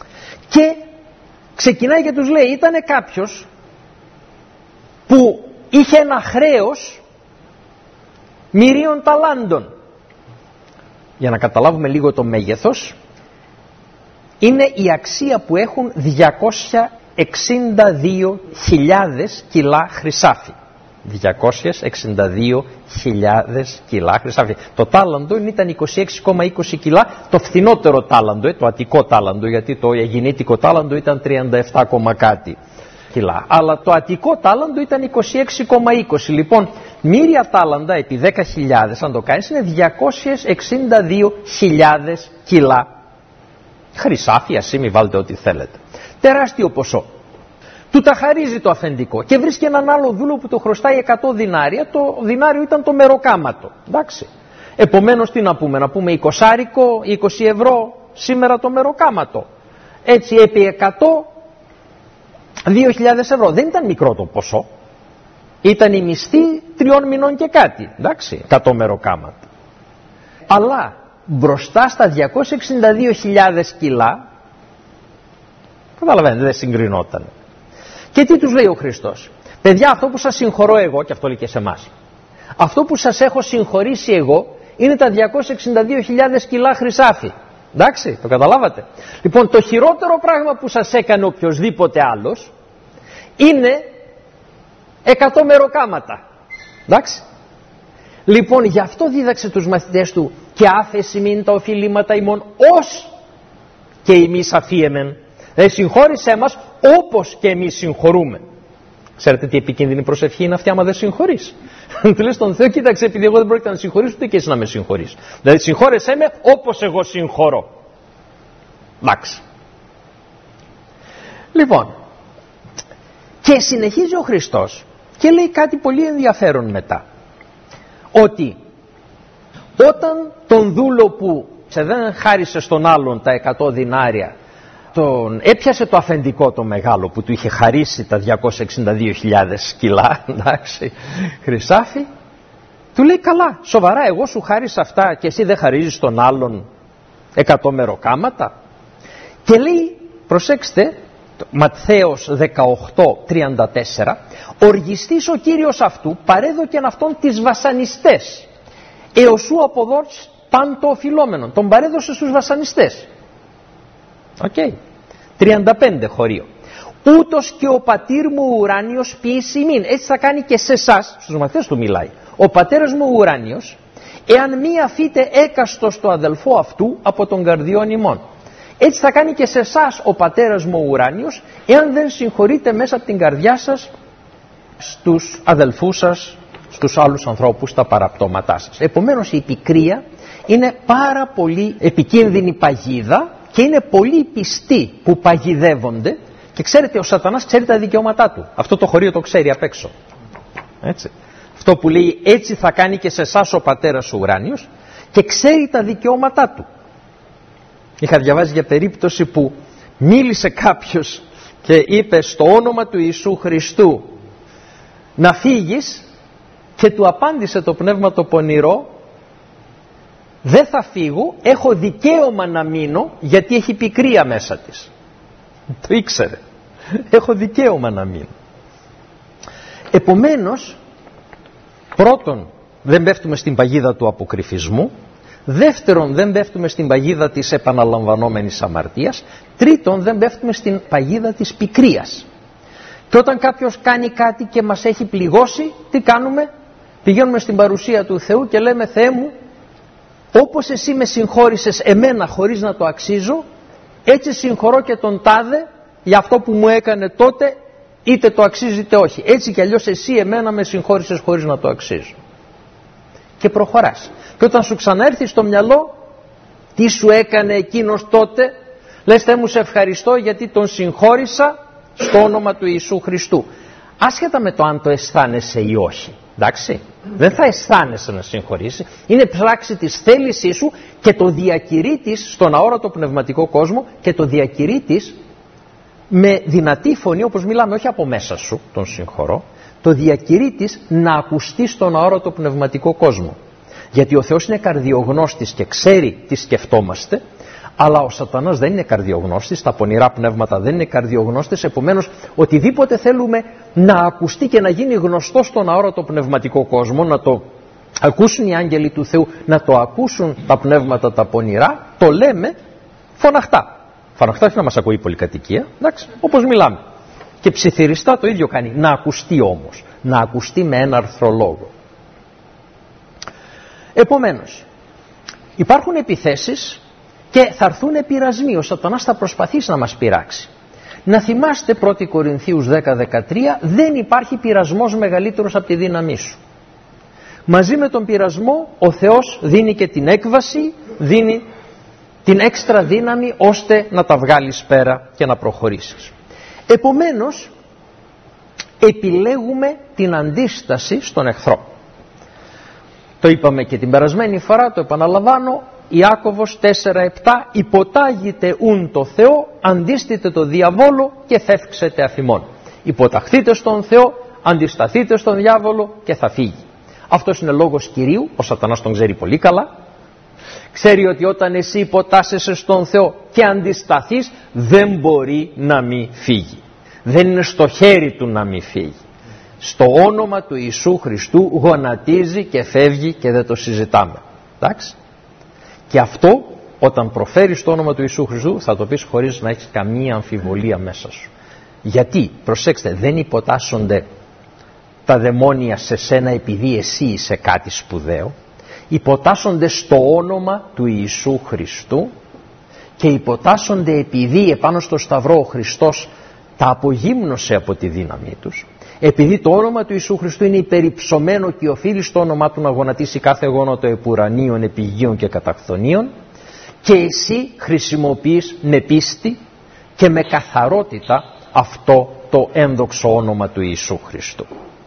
Και ξεκινάει και τους λέει, ήτανε κάποιος που είχε ένα χρέος μυρίων ταλάντων. Για να καταλάβουμε λίγο το μέγεθος, είναι η αξία που έχουν διακόσιες εξήντα δύο χιλιάδες κιλά χρυσάφι. διακόσιες εξήντα δύο χιλιάδες κιλά χρυσάφι. Το τάλαντο ήταν είκοσι έξι κόμμα είκοσι κιλά, το φθηνότερο τάλαντο, το αττικό τάλαντο, γιατί το αιγινήτικο τάλαντο ήταν τριάντα επτά κόμμα κάτι κιλά. Αλλά το αττικό τάλαντο ήταν είκοσι έξι κόμμα είκοσι. Λοιπόν, μοίρια τάλαντα επί δέκα χιλιάδες, αν το κάνεις, είναι διακόσιες εξήντα δύο χιλιάδες κιλά χρυσάφι, ασήμι, βάλτε ό,τι θέλετε. Τεράστιο ποσό. Του τα χαρίζει το αφεντικό και βρίσκει έναν άλλο δούλο που το χρωστάει εκατό δινάρια. Το δινάριο ήταν το μεροκάματο. Εντάξει. Επομένως τι να πούμε, να πούμε εικοσάρικο, είκοσι ευρώ σήμερα το μεροκάματο. Έτσι επί εκατό, δύο χιλιάδες ευρώ. Δεν ήταν μικρό το ποσό. Ήταν η μισθή τριών μηνών και κάτι. Εντάξει, εκατό μεροκάματα. Αλλά μπροστά στα διακόσιες εξήντα δύο χιλιάδες κιλά, καταλαβαίνετε, δεν συγκρινόταν. Και τι τους λέει ο Χριστός? Παιδιά, αυτό που σας συγχωρώ εγώ, και αυτό λέει και σε εμάς, αυτό που σας έχω συγχωρήσει εγώ είναι τα διακόσιες εξήντα δύο χιλιάδες κιλά χρυσάφι. Εντάξει, το καταλάβατε? Λοιπόν, το χειρότερο πράγμα που σας έκανε οποιοσδήποτε άλλος είναι εκατό μεροκάματα. Εντάξει. Λοιπόν, γι' αυτό δίδαξε τους μαθητές του, και άφεση μην τα οφειλήματα ημών ως και εμείς αφίεμεν. Ε, συγχώρησέ μας όπως και εμείς συγχωρούμε. Ξέρετε τι επικίνδυνη προσευχή είναι αυτή άμα δεν συγχωρείς? Του λες τον Θεό, κοίταξε, επειδή εγώ δεν πρόκειται να συγχωρήσω, ούτε και εσύ να με συγχωρείς. Δηλαδή συγχώρεσέ με όπως εγώ συγχωρώ. Εντάξει. Λοιπόν, και συνεχίζει ο Χριστός και λέει κάτι πολύ ενδιαφέρον μετά. Ότι όταν τον δούλο που σε δεν χάρισε στον άλλον τα εκατό δινάρια, τον έπιασε το αφεντικό το μεγάλο που του είχε χαρίσει τα διακόσιες εξήντα δύο χιλιάδες κιλά, εντάξει, χρυσάφι, του λέει, καλά, σοβαρά, εγώ σου χάρισα αυτά και εσύ δεν χαρίζεις τον άλλον εκατό μεροκάματα? Και λέει, προσέξτε, Ματθαίος δεκαοκτώ τριάντα τέσσερα, οργιστής ο Κύριος αυτού παρέδοκεν αυτόν τις βασανιστές, εωσού αποδός πάντο οφειλόμενον. Τον παρέδωσε στους βασανιστές. Οκ. Okay. τριάντα πέντε χωρίο. Ούτως και ο πατήρ μου ουράνιος ποιήσει ημίν. Έτσι θα κάνει και σε εσάς, στους μαθητές του μιλάει. Ο πατέρας μου ουράνιος, εάν μη αφείτε έκαστο στο αδελφό αυτού από τον καρδιόν ημών. Έτσι θα κάνει και σε εσάς ο πατέρας μου ουράνιος, εάν δεν συγχωρείτε μέσα από την καρδιά σας στους αδελφούς σας, στους άλλους ανθρώπους, στα παραπτώματά σας. Επομένως η πικρία είναι πάρα πολύ επικίνδυνη παγίδα και είναι πολύ πιστοί που παγιδεύονται, και ξέρετε, ο σατανάς ξέρει τα δικαιώματά του. Αυτό το χωρίο το ξέρει απ' έξω. Έτσι. Αυτό που λέει, έτσι θα κάνει και σε εσάς ο πατέρας ο ουράνιος, και ξέρει τα δικαιώματά του. Είχα διαβάσει για περίπτωση που μίλησε κάποιος και είπε στο όνομα του Ιησού Χριστού να φύγεις, και του απάντησε το πνεύμα το πονηρό, δεν θα φύγω, έχω δικαίωμα να μείνω, γιατί έχει πικρία μέσα της. Το ήξερε. Έχω δικαίωμα να μείνω. Επομένως, πρώτον, δεν πέφτουμε στην παγίδα του αποκρυφισμού. Δεύτερον, δεν πέφτουμε στην παγίδα της επαναλαμβανόμενης αμαρτίας. Τρίτον, δεν πέφτουμε στην παγίδα της πικρίας. Και όταν κάποιος κάνει κάτι και μας έχει πληγώσει, τι κάνουμε? Πηγαίνουμε στην παρουσία του Θεού και λέμε, Θεέ μου, όπως εσύ με συγχώρησες εμένα χωρίς να το αξίζω, έτσι συγχωρώ και τον τάδε για αυτό που μου έκανε τότε, είτε το αξίζει είτε όχι. Έτσι κι αλλιώς εσύ εμένα με συγχώρησες χωρίς να το αξίζω. Και προχωράς. Και όταν σου ξαναέρθει στο μυαλό τι σου έκανε εκείνος τότε, λες, Θεέ μου, σε ευχαριστώ γιατί τον συγχώρησα στο όνομα του Ιησού Χριστού. Άσχετα με το αν το αισθάνεσαι ή όχι. Εντάξει, δεν θα αισθάνεσαι να συγχωρήσει. Είναι πράξη της θέλησής σου και το διακηρύττεις στον αόρατο πνευματικό κόσμο, και το διακηρύττεις με δυνατή φωνή, όπως μιλάμε, όχι από μέσα σου, τον συγχωρώ, το διακηρύττεις να ακουστεί στον αόρατο πνευματικό κόσμο. Γιατί ο Θεός είναι καρδιογνώστης και ξέρει τι σκεφτόμαστε, Αλλά ο σατανάς δεν είναι καρδιογνώστης, τα πονηρά πνεύματα δεν είναι καρδιογνώστες, επομένως οτιδήποτε θέλουμε να ακουστεί και να γίνει γνωστό στον αόρατο πνευματικό κόσμο, να το ακούσουν οι άγγελοι του Θεού, να το ακούσουν τα πνεύματα τα πονηρά, το λέμε φωναχτά. Φωναχτά όχι να μας ακούει η πολυκατοικία, εντάξει, όπως μιλάμε. Και ψιθυριστά το ίδιο κάνει, να ακουστεί όμως, να ακουστεί με ένα αρθρολόγο. Επομένως, υπάρχουν επιθέσεις και θα έρθουν πειρασμοί, ο σατανάς θα προσπαθήσει να μας πειράξει. Να θυμάστε πρώτη Κορινθίους δέκα δεκατρία, δεν υπάρχει πειρασμός μεγαλύτερος από τη δύναμή σου. Μαζί με τον πειρασμό ο Θεός δίνει και την έκβαση, δίνει την έξτρα δύναμη ώστε να τα βγάλεις πέρα και να προχωρήσεις. Επομένως, επιλέγουμε την αντίσταση στον εχθρό. Το είπαμε και την περασμένη φορά, το επαναλαμβάνω, Ιάκωβος τέσσερα επτά, υποτάγετε ουν το Θεό, αντίστητε το διαβόλο και φεύξετε αφημών. Υποταχθείτε στον Θεό, αντισταθείτε στον διάβολο και θα φύγει. Αυτός είναι λόγος Κυρίου, ο σατανάς τον ξέρει πολύ καλά. Ξέρει ότι όταν εσύ υποτάσσεσαι στον Θεό και αντισταθείς, δεν μπορεί να μην φύγει. Δεν είναι στο χέρι του να μην φύγει. Στο όνομα του Ιησού Χριστού γονατίζει και φεύγει και δεν το συζητάμε. Εντάξει. Και αυτό όταν προφέρεις το όνομα του Ιησού Χριστού θα το πεις χωρίς να έχεις καμία αμφιβολία μέσα σου. Γιατί, προσέξτε, δεν υποτάσσονται τα δαιμόνια σε σένα επειδή εσύ είσαι κάτι σπουδαίο. Υποτάσσονται στο όνομα του Ιησού Χριστού και υποτάσσονται επειδή επάνω στο Σταυρό ο Χριστός τα απογύμνωσε από τη δύναμή τους, επειδή το όνομα του Ιησού Χριστού είναι υπερυψωμένο και οφείλει στο όνομά του να γονατίσει κάθε γόνατο επουρανίων, επιγείων και καταχθονίων, και εσύ χρησιμοποιείς με πίστη και με καθαρότητα αυτό το ένδοξο όνομα του Ιησού Χριστού.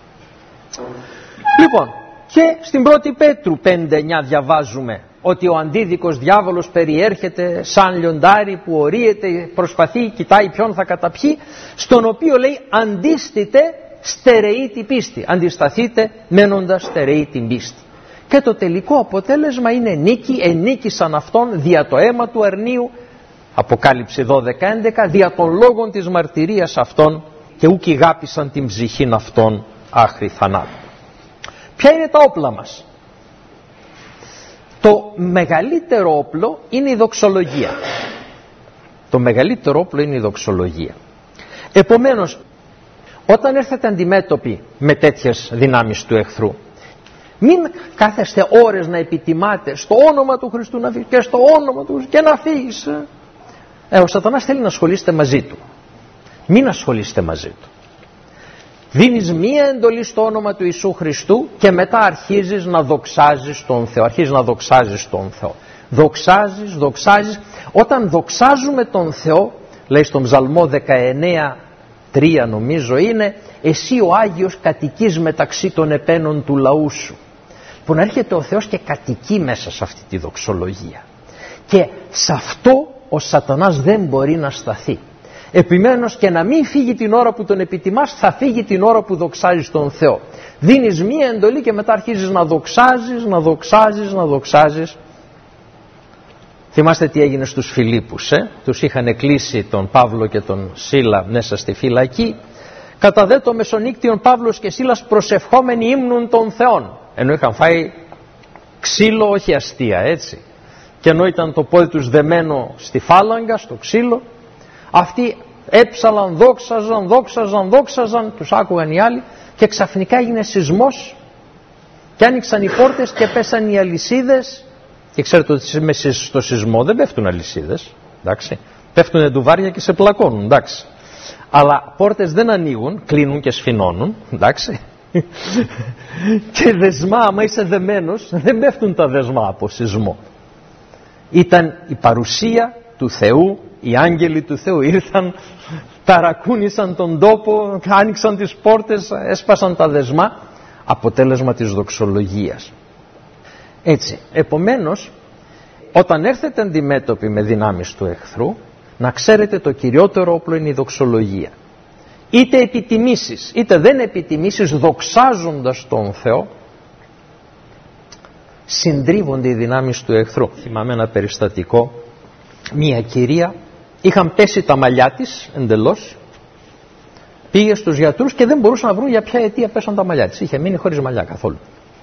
Λοιπόν, και στην πρώτη Πέτρου πέντε εννιά διαβάζουμε ότι ο αντίδικος διάβολος περιέρχεται σαν λιοντάρι που ορίεται, προσπαθεί, κοιτάει ποιον θα καταπιεί, στον οποίο λέει αντίστητε στερεή την πίστη, αντισταθείτε μένοντας στερεή την πίστη. Και το τελικό αποτέλεσμα είναι νίκη, ενίκησαν αυτόν δια το αίμα του αρνίου, Αποκάλυψη δώδεκα έντεκα, δια των λόγων της μαρτυρίας αυτών και ούκ ηγάπησαν την ψυχήν αυτών άχρη θανάτου. Ποια είναι τα όπλα μας? Το μεγαλύτερο όπλο είναι η δοξολογία. Το μεγαλύτερο όπλο είναι η δοξολογία. Επομένως, όταν έρθετε αντιμέτωποι με τέτοιες δυνάμεις του εχθρού, μην κάθεστε ώρες να επιτιμάτε στο όνομα του Χριστού να φύγεις και στο όνομα του Χριστού και να φύγεις. Ε, ο σατανάς θέλει να ασχολείστε μαζί του. Μην ασχολείστε μαζί του. Δίνεις μία εντολή στο όνομα του Ιησού Χριστού και μετά αρχίζεις να δοξάζεις τον Θεό. Αρχίζεις να δοξάζεις τον Θεό. Δοξάζεις, δοξάζεις. Όταν δοξάζουμε τον Θεό, λέει στον Ψαλμό δεκαεννέα τρία νομίζω είναι, εσύ ο Άγιος κατοικείς μεταξύ των επένων του λαού σου. Που να έρχεται ο Θεός και κατοικεί μέσα σε αυτή τη δοξολογία. Και σε αυτό ο σατανάς δεν μπορεί να σταθεί. Επιμένως και να μην φύγει την ώρα που τον επιτιμάς, θα φύγει την ώρα που δοξάζεις τον Θεό. Δίνεις μία εντολή και μετά αρχίζεις να δοξάζεις, να δοξάζεις, να δοξάζεις. Θυμάστε τι έγινε στους Φιλίππους, ε? Τους είχαν κλείσει τον Παύλο και τον Σίλα μέσα στη φυλακή. Κατά δε το μεσονύκτιον Παύλος και Σίλας προσευχόμενοι ύμνουν των Θεών. Ενώ είχαν φάει ξύλο, όχι αστεία, έτσι. Και ενώ ήταν το πόδι τους δεμένο στη φάλαγγα, στο ξύλο, αυτοί έψαλαν, δόξαζαν, δόξαζαν, δόξαζαν, τους άκουγαν οι άλλοι και ξαφνικά έγινε σεισμός και άνοιξαν οι πόρτες και πέσαν οι αλυσίδες. Και ξέρετε ότι στο σεισμό δεν πέφτουν αλυσίδες, εντάξει. Πέφτουν εντουβάρια και σε πλακώνουν, εντάξει. Αλλά πόρτες δεν ανοίγουν, κλείνουν και σφινώνουν, εντάξει. Και δεσμά, άμα είσαι δεμένος, δεν πέφτουν τα δεσμά από σεισμό. Ήταν η παρουσία του Θεού, οι άγγελοι του Θεού ήρθαν, ταρακούνησαν τον τόπο, άνοιξαν τις πόρτες, έσπασαν τα δεσμά, αποτέλεσμα της δοξολογίας. Έτσι, επομένως, όταν έρθετε αντιμέτωποι με δυνάμεις του εχθρού, να ξέρετε το κυριότερο όπλο είναι η δοξολογία. Είτε επιτιμήσεις, είτε δεν επιτιμήσεις, δοξάζοντας τον Θεό, συντρίβονται οι δυνάμεις του εχθρού. Θυμάμαι ένα περιστατικό μία κυρία, είχαν πέσει τα μαλλιά της εντελώς, πήγε στους γιατρούς και δεν μπορούσαν να βρουν για ποια αιτία πέσαν τα μαλλιά της. Είχε μείνει χωρίς μαλλιά καθόλου.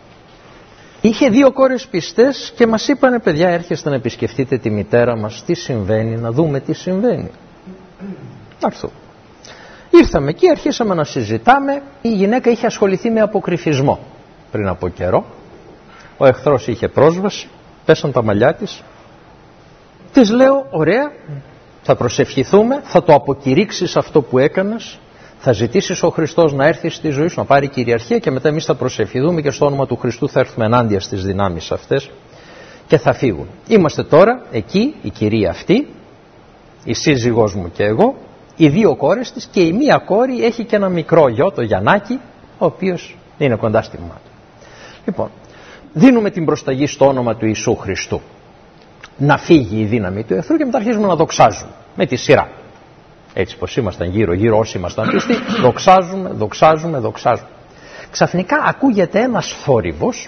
Είχε δύο κόρες πιστές και μας είπανε, παιδιά, έρχεστε να επισκεφτείτε τη μητέρα μας, τι συμβαίνει, να δούμε τι συμβαίνει. Αυτό. Ήρθαμε εκεί, αρχίσαμε να συζητάμε. Η γυναίκα είχε ασχοληθεί με αποκρυφισμό πριν από καιρό. Ο εχθρός είχε πρόσβαση, πέσαν τα μαλλιά της. Της λέω, ωραία, θα προσευχηθούμε, θα το αποκηρύξεις αυτό που έκανες, θα ζητήσεις ο Χριστός να έρθει στη ζωή σου, να πάρει κυριαρχία και μετά εμείς θα προσευχηθούμε και στο όνομα του Χριστού θα έρθουμε ενάντια στις δυνάμεις αυτές και θα φύγουν. Είμαστε τώρα εκεί, η κυρία αυτή, η σύζυγός μου και εγώ, οι δύο κόρες της και η μία κόρη έχει και ένα μικρό γιο, το Γιαννάκη, ο οποίος είναι κοντά στη μάνα του. Λοιπόν, δίνουμε την προσταγή στο όνομα του Ιησού Χριστού να φύγει η δύναμη του εχθρού και μετά αρχίζουμε να δοξάζουμε με τη σειρά. Έτσι πως ήμασταν γύρω γύρω όσοι ήμασταν πιστοί, δοξάζουμε, δοξάζουμε, δοξάζουμε. Ξαφνικά ακούγεται ένας θόρυβος.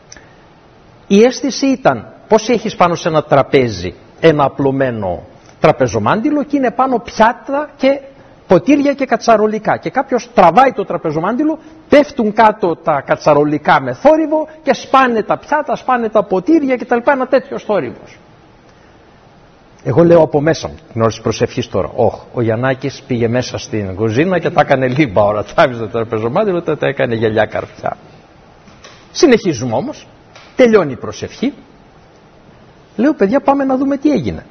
Η αίσθηση ήταν πως έχεις πάνω σε ένα τραπέζι ένα απλωμένο τραπεζομάντιλο και είναι πάνω πιάτα και ποτήρια και κατσαρολικά και κάποιος τραβάει το τραπεζομάντιλο, πέφτουν κάτω τα κατσαρολικά με θόρυβο και σπάνε τα πιάτα, σπάνε τα ποτήρια κτλ. Ένα τέτοιο θόρυβος. Εγώ λέω από μέσα μου την ώρα της προσευχής τώρα, όχ, ο Γιαννάκης πήγε μέσα στην κουζίνα και τα έκανε λίμπα ώρα, τράβηζε το τραπεζομάντιλο, τότε τα έκανε γυαλιά καρφιά. Συνεχίζουμε όμως, τελειώνει η προσευχή, λέω, παιδιά, πάμε να δούμε τι έγινε.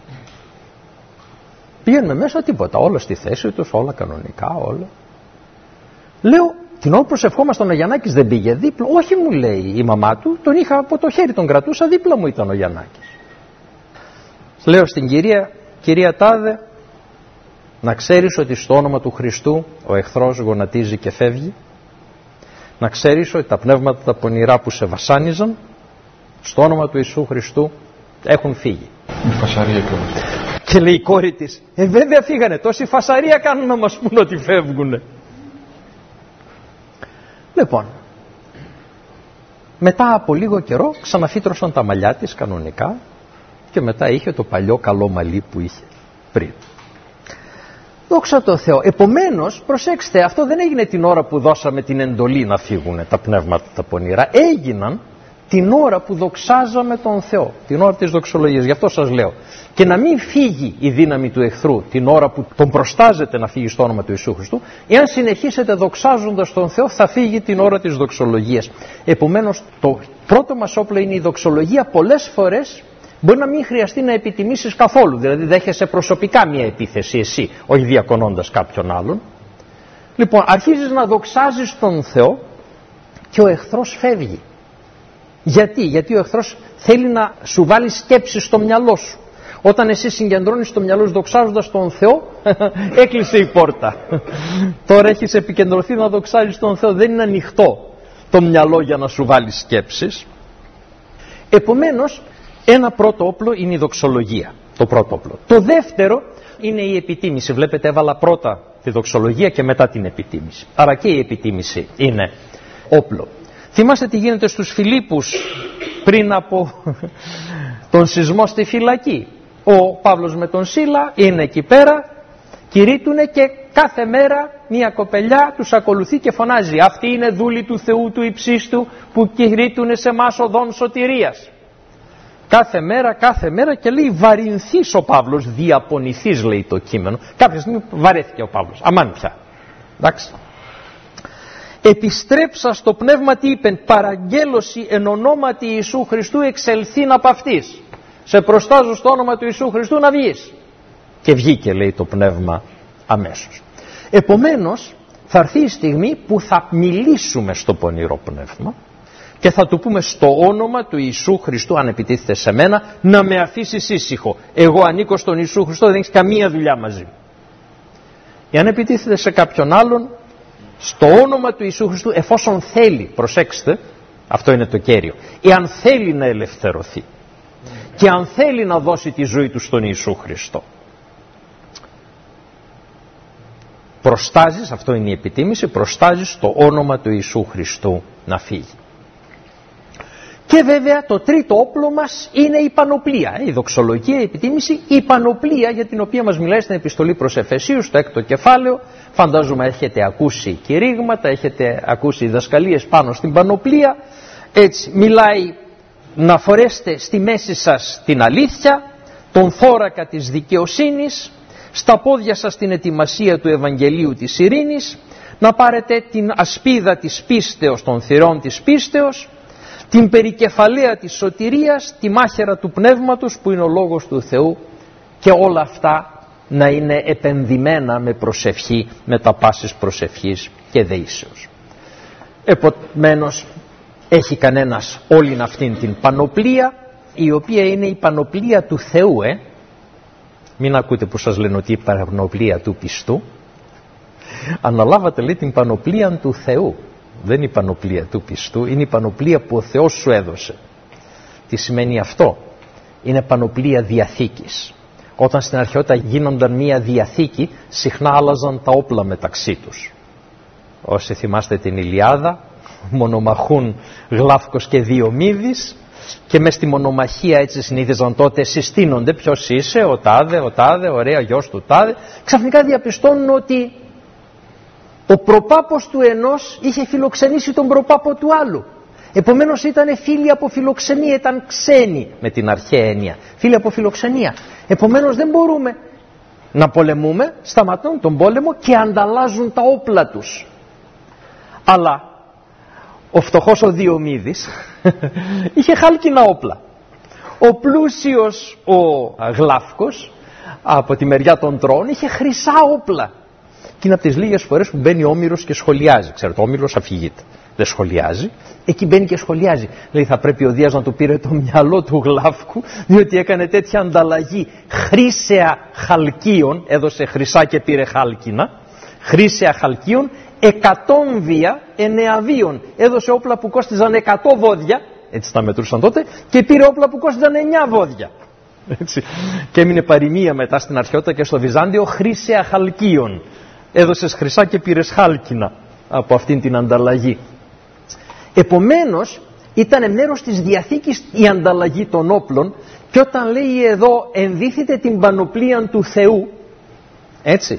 Πηγαίνουμε μέσα, τίποτα, όλα στη θέση τους, όλα κανονικά, όλα. Λέω, την ώρα που προσευχόμασταν ο Γιαννάκης δεν πήγε δίπλα. Όχι, μου λέει η μαμά του, τον είχα από το χέρι, τον κρατούσα, δίπλα μου ήταν ο Γιαννάκης. Λέω στην κυρία, κυρία Τάδε, να ξέρεις ότι στο όνομα του Χριστού ο εχθρός γονατίζει και φεύγει. Να ξέρεις ότι τα πνεύματα τα πονηρά που σε βασάνιζαν, στο όνομα του Ιησού Χριστού έχουν φύγει.
Η φασαρία και
Και λέει η κόρη της, ε βέβαια φύγανε, τόση φασαρία κάνουν να μας πούν ότι φεύγουνε. Λοιπόν, μετά από λίγο καιρό ξαναφύτρωσαν τα μαλλιά της κανονικά και μετά είχε το παλιό καλό μαλλί που είχε πριν. Δόξα τω Θεώ. Επομένως, προσέξτε, αυτό δεν έγινε την ώρα που δώσαμε την εντολή να φύγουν τα πνεύματα τα πονηρά. Έγιναν την ώρα που δοξάζαμε τον Θεό, την ώρα της δοξολογίας. Γι' αυτό σας λέω. Και να μην φύγει η δύναμη του εχθρού την ώρα που τον προστάζετε να φύγει στο όνομα του Ιησού Χριστού. Εάν συνεχίσετε δοξάζοντας τον Θεό, θα φύγει την ώρα της δοξολογίας. Επομένως, το πρώτο μας όπλο είναι η δοξολογία. Πολλές φορές μπορεί να μην χρειαστεί να επιτιμήσεις καθόλου. Δηλαδή δέχεσαι προσωπικά μια επίθεση εσύ, όχι διακονώντας κάποιον άλλον. Λοιπόν, αρχίζεις να δοξάζεις τον Θεό και ο εχθρός φεύγει. Γιατί, γιατί ο εχθρός θέλει να σου βάλει σκέψεις στο μυαλό σου. Όταν εσύ συγκεντρώνεις το μυαλό σου δοξάζοντας τον Θεό, έκλεισε η πόρτα. Τώρα έχεις επικεντρωθεί να δοξάζεις τον Θεό. Δεν είναι ανοιχτό το μυαλό για να σου βάλει σκέψεις. Επομένως, ένα πρώτο όπλο είναι η δοξολογία. Το πρώτο όπλο. Το δεύτερο είναι η επιτίμηση. Βλέπετε, έβαλα πρώτα τη δοξολογία και μετά την επιτίμηση. Άρα και η επιτίμηση είναι όπλο. Θυμάστε τι γίνεται στους Φιλίππους πριν από τον σεισμό στη φυλακή. Ο Παύλος με τον Σίλα είναι εκεί πέρα, κηρύττουνε και κάθε μέρα μια κοπελιά τους ακολουθεί και φωνάζει, αυτοί είναι δούλοι του Θεού του υψίστου που κηρύττουνε σε εμάς οδόν σωτηρίας. Κάθε μέρα, κάθε μέρα, και λέει βαρυνθείς ο Παύλος, διαπονηθείς λέει το κείμενο. Κάποια στιγμή βαρέθηκε ο Παύλος, αμάν πια. Εντάξει. Επιστρέψα στο πνεύμα τι είπεν, παραγγέλωση εν ονόματι Ιησού Χριστού εξελθήν απ' αυτής. Σε προστάζω στο όνομα του Ιησού Χριστού να βγεις. Και βγήκε λέει το πνεύμα αμέσως. Επομένως θα έρθει η στιγμή που θα μιλήσουμε στο πονηρό πνεύμα και θα του πούμε στο όνομα του Ιησού Χριστού, αν επιτίθεται σε μένα, να με αφήσεις ήσυχο. Εγώ ανήκω στον Ιησού Χριστό, δεν έχεις καμία δουλειά μαζί. Εάν επιτίθεται σε κάποιον άλλον, στο όνομα του Ιησού Χριστού, εφόσον θέλει, προσέξτε, αυτό είναι το κέριο, εάν θέλει να ελευθερωθεί και αν θέλει να δώσει τη ζωή του στον Ιησού Χριστό, προστάζεις, αυτό είναι η επιτίμηση, προστάζεις το όνομα του Ιησού Χριστού να φύγει. Και βέβαια το τρίτο όπλο μας είναι η πανοπλία, η δοξολογία, η επιτίμηση, η πανοπλία για την οποία μας μιλάει στην επιστολή προς Εφεσίους, στο έκτο κεφάλαιο. Φαντάζομαι έχετε ακούσει κηρύγματα, έχετε ακούσει διδασκαλίες πάνω στην πανοπλία. Έτσι μιλάει να φορέσετε στη μέση σας την αλήθεια, τον θώρακα της δικαιοσύνης, στα πόδια σας την ετοιμασία του Ευαγγελίου της ειρήνης, να πάρετε την ασπίδα της πίστεως, των θυρών της πίστεως, την περικεφαλαία της σωτηρίας, τη μάχαιρα του πνεύματος που είναι ο λόγος του Θεού, και όλα αυτά να είναι επενδυμένα με προσευχή, με τα πάσης προσευχής και δεήσεως. Επομένως έχει κανένας όλην αυτήν την πανοπλία, η οποία είναι η πανοπλία του Θεού. ε? Μην ακούτε που σας λένε ότι η πανοπλία του πιστού. Αναλάβατε, λέει, την πανοπλία του Θεού. Δεν είναι η πανοπλία του πιστού, είναι η πανοπλία που ο Θεός σου έδωσε. Τι σημαίνει αυτό? Είναι πανοπλία διαθήκης. Όταν στην αρχαιότητα γίνονταν μία διαθήκη, συχνά άλλαζαν τα όπλα μεταξύ τους. Όσοι θυμάστε την Ηλιάδα, μονομαχούν Γλάφκος και Διομήδης, και μες στη μονομαχία έτσι συνήθιζαν τότε, συστήνονται ποιος είσαι, ο τάδε, ο τάδε, ωραία, γιος του τάδε. Ξαφνικά διαπιστώνουν ότι ο προπάπος του ενός είχε φιλοξενήσει τον προπάπο του άλλου. Επομένως ήταν φίλοι από φιλοξενία, ήταν ξένοι με την αρχαία έννοια. Φίλοι από φιλοξενία. Επομένως δεν μπορούμε να πολεμούμε, σταματούν τον πόλεμο και ανταλλάζουν τα όπλα τους. Αλλά ο φτωχός ο Διομήδης είχε χάλκινα όπλα. Ο πλούσιος ο Γλάφκος από τη μεριά των Τρών είχε χρυσά όπλα. Και είναι από τις λίγες φορές που μπαίνει ο Όμηρος και σχολιάζει. Ξέρετε, ο Όμηρος αφηγείται. Δεν σχολιάζει. Εκεί μπαίνει και σχολιάζει. Λέει, θα πρέπει ο Δίας να του πήρε το μυαλό του Γλάφκου, διότι έκανε τέτοια ανταλλαγή χρήσεα χαλκίων, έδωσε χρυσά και πήρε χάλκινα, χρήσεα χαλκίων, εκατόν βία εννεαβίων. Έδωσε όπλα που κόστιζαν εκατό βόδια, έτσι τα μετρούσαν τότε, και πήρε όπλα που κόστιζαν εννιά βόδια. Έτσι. Και έμεινε παροιμία μετά στην αρχαιότητα και στο Βυζάντιο, χρήσεα χαλκίων. Έδωσες χρυσά και πήρες χάλκινα από αυτήν την ανταλλαγή. Επομένως ήταν μέρος της διαθήκης η ανταλλαγή των όπλων, και όταν λέει εδώ ενδύθητε την πανοπλία του Θεού, έτσι,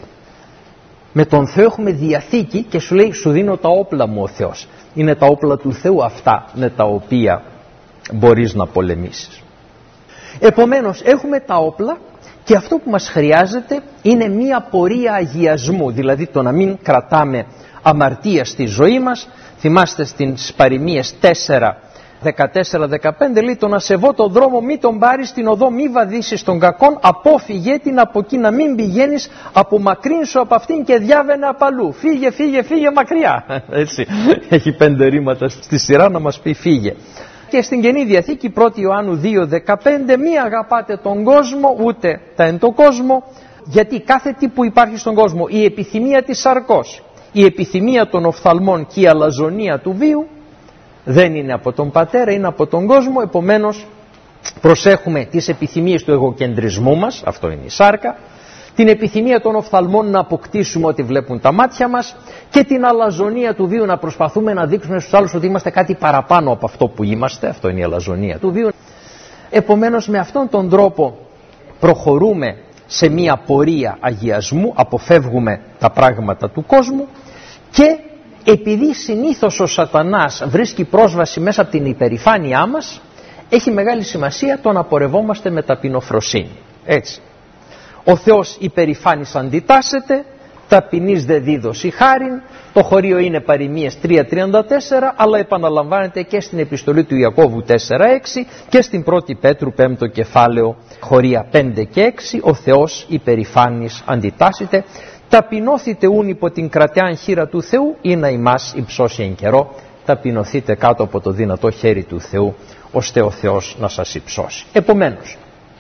με τον Θεό έχουμε διαθήκη, και σου λέει σου δίνω τα όπλα μου ο Θεός. Είναι τα όπλα του Θεού αυτά με τα οποία μπορείς να πολεμήσεις. Επομένως έχουμε τα όπλα, και αυτό που μας χρειάζεται είναι μία πορεία αγιασμού, δηλαδή το να μην κρατάμε αμαρτία στη ζωή μας. Θυμάστε στις παροιμίες τέσσερα, δεκατέσσερα δεκαπέντε λέει, το να σεβώ τον δρόμο μη τον πάρεις, την οδό μη βαδίσεις των κακών, απόφυγε την από εκεί να μην πηγαίνεις, απομακρύνσου από αυτήν και διάβαινε απαλού. Φύγε, φύγε, φύγε μακριά. Έτσι, έχει πέντε ρήματα στη σειρά να μας πει φύγε. Και στην Καινή Διαθήκη πρώτη Ιωάννου δύο δεκαπέντε, μη αγαπάτε τον κόσμο ούτε τα εν το κόσμο, γιατί κάθε τι που υπάρχει στον κόσμο, η επιθυμία της σαρκός, η επιθυμία των οφθαλμών και η αλαζονία του βίου δεν είναι από τον πατέρα, είναι από τον κόσμο. Επομένως προσέχουμε τις επιθυμίες του εγωκεντρισμού μας, αυτό είναι η σάρκα, την επιθυμία των οφθαλμών να αποκτήσουμε ό,τι βλέπουν τα μάτια μας, και την αλαζονία του βίου να προσπαθούμε να δείξουμε στους άλλους ότι είμαστε κάτι παραπάνω από αυτό που είμαστε. Αυτό είναι η αλαζονία του βίου. Επομένως με αυτόν τον τρόπο προχωρούμε σε μία πορεία αγιασμού, αποφεύγουμε τα πράγματα του κόσμου, και επειδή συνήθως ο σατανάς βρίσκει πρόσβαση μέσα από την υπερηφάνειά μας, έχει μεγάλη σημασία το να πορευόμαστε με ταπεινοφροσύνη. Έτσι. Ο Θεός υπερηφάνης αντιτάσσεται, ταπεινής δε δίδωση χάριν. Το χωρίο είναι παροιμίες τρία τριάντα τέσσερα, αλλά επαναλαμβάνεται και στην επιστολή του Ιακώβου τέσσερα έξι και στην πρώτη Πέτρου πέμπτο κεφάλαιο χωρία πέντε και έξι. Ο Θεός υπερηφάνης αντιτάσσεται. Ταπεινώθητε ούν υπό την κρατεάν χείρα του Θεού, ή να ημάς υψώσει εν καιρό. Ταπεινωθείτε κάτω από το δυνατό χέρι του Θεού, ώστε ο Θεός να σας υψώσει. Επομένως,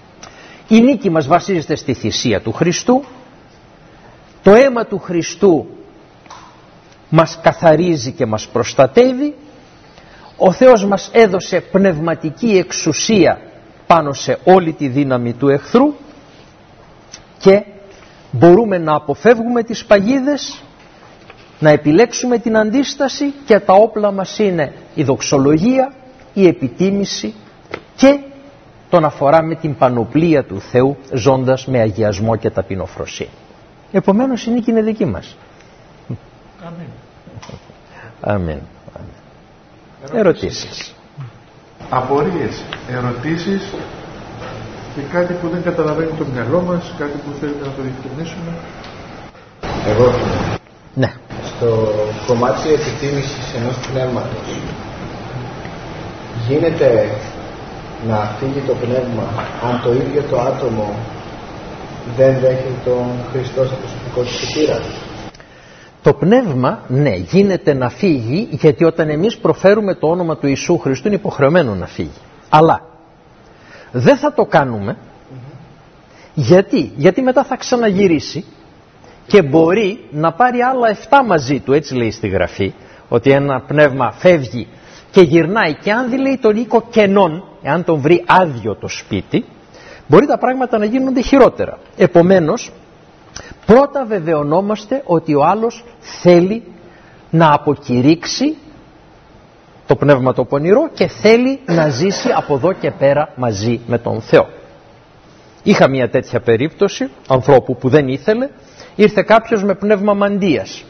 η νίκη μας βασίζεται στη θυσία του Χριστού. Το αίμα του Χριστού μας καθαρίζει και μας προστατεύει. Ο Θεός μας έδωσε πνευματική εξουσία πάνω σε όλη τη δύναμη του εχθρού, και μπορούμε να αποφεύγουμε τις παγίδες, να επιλέξουμε την αντίσταση, και τα όπλα μας είναι η δοξολογία, η επιτίμηση και τον αφορά με την πανοπλία του Θεού, ζώντας με αγιασμό και ταπεινοφροσύνη. Επομένως η νίκη είναι δική μας.
Αμήν.
Αμήν. Ερωτήσεις.
Απορίες, ερωτήσεις και κάτι που δεν καταλαβαίνει το μυαλό μας, κάτι που θέλετε να το διευκρινίσουμε.
Εγώ
ναι.
Στο κομμάτι της επιτίμησης ενός πνεύματος γίνεται να φύγει το πνεύμα αν το ίδιο το άτομο δεν δέχεται τον Χριστό στο προσωπικό του σωτήρα?
Το πνεύμα, ναι, γίνεται να φύγει, γιατί όταν εμείς προφέρουμε το όνομα του Ιησού Χριστού είναι υποχρεωμένο να φύγει. Αλλά δεν θα το κάνουμε. Mm-hmm. Γιατί? Γιατί μετά θα ξαναγυρίσει και μπορεί να πάρει άλλα εφτά μαζί του, έτσι λέει στη Γραφή, ότι ένα πνεύμα φεύγει και γυρνάει και αν δει, λέει, τον οίκο κενών, εάν τον βρει άδειο το σπίτι, μπορεί τα πράγματα να γίνονται χειρότερα. Επομένως, πρώτα βεβαιωνόμαστε ότι ο άλλος θέλει να αποκηρύξει το πνεύμα το πονηρό και θέλει να ζήσει από εδώ και πέρα μαζί με τον Θεό. Είχα μια τέτοια περίπτωση ανθρώπου που δεν ήθελε, ήρθε κάποιος με πνεύμα μαντείας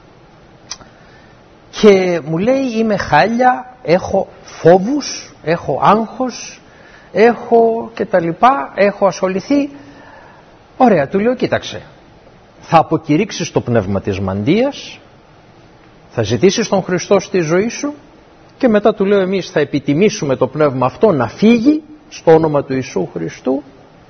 και μου λέει είμαι χάλια, έχω φόβους, έχω άγχος, έχω και τα λοιπά, έχω ασχοληθεί. Ωραία, του λέω κοίταξε, θα αποκηρύξεις το πνεύμα της μαντείας, θα ζητήσεις τον Χριστό στη ζωή σου και μετά του λέω εμείς θα επιτιμήσουμε το πνεύμα αυτό να φύγει στο όνομα του Ιησού Χριστού.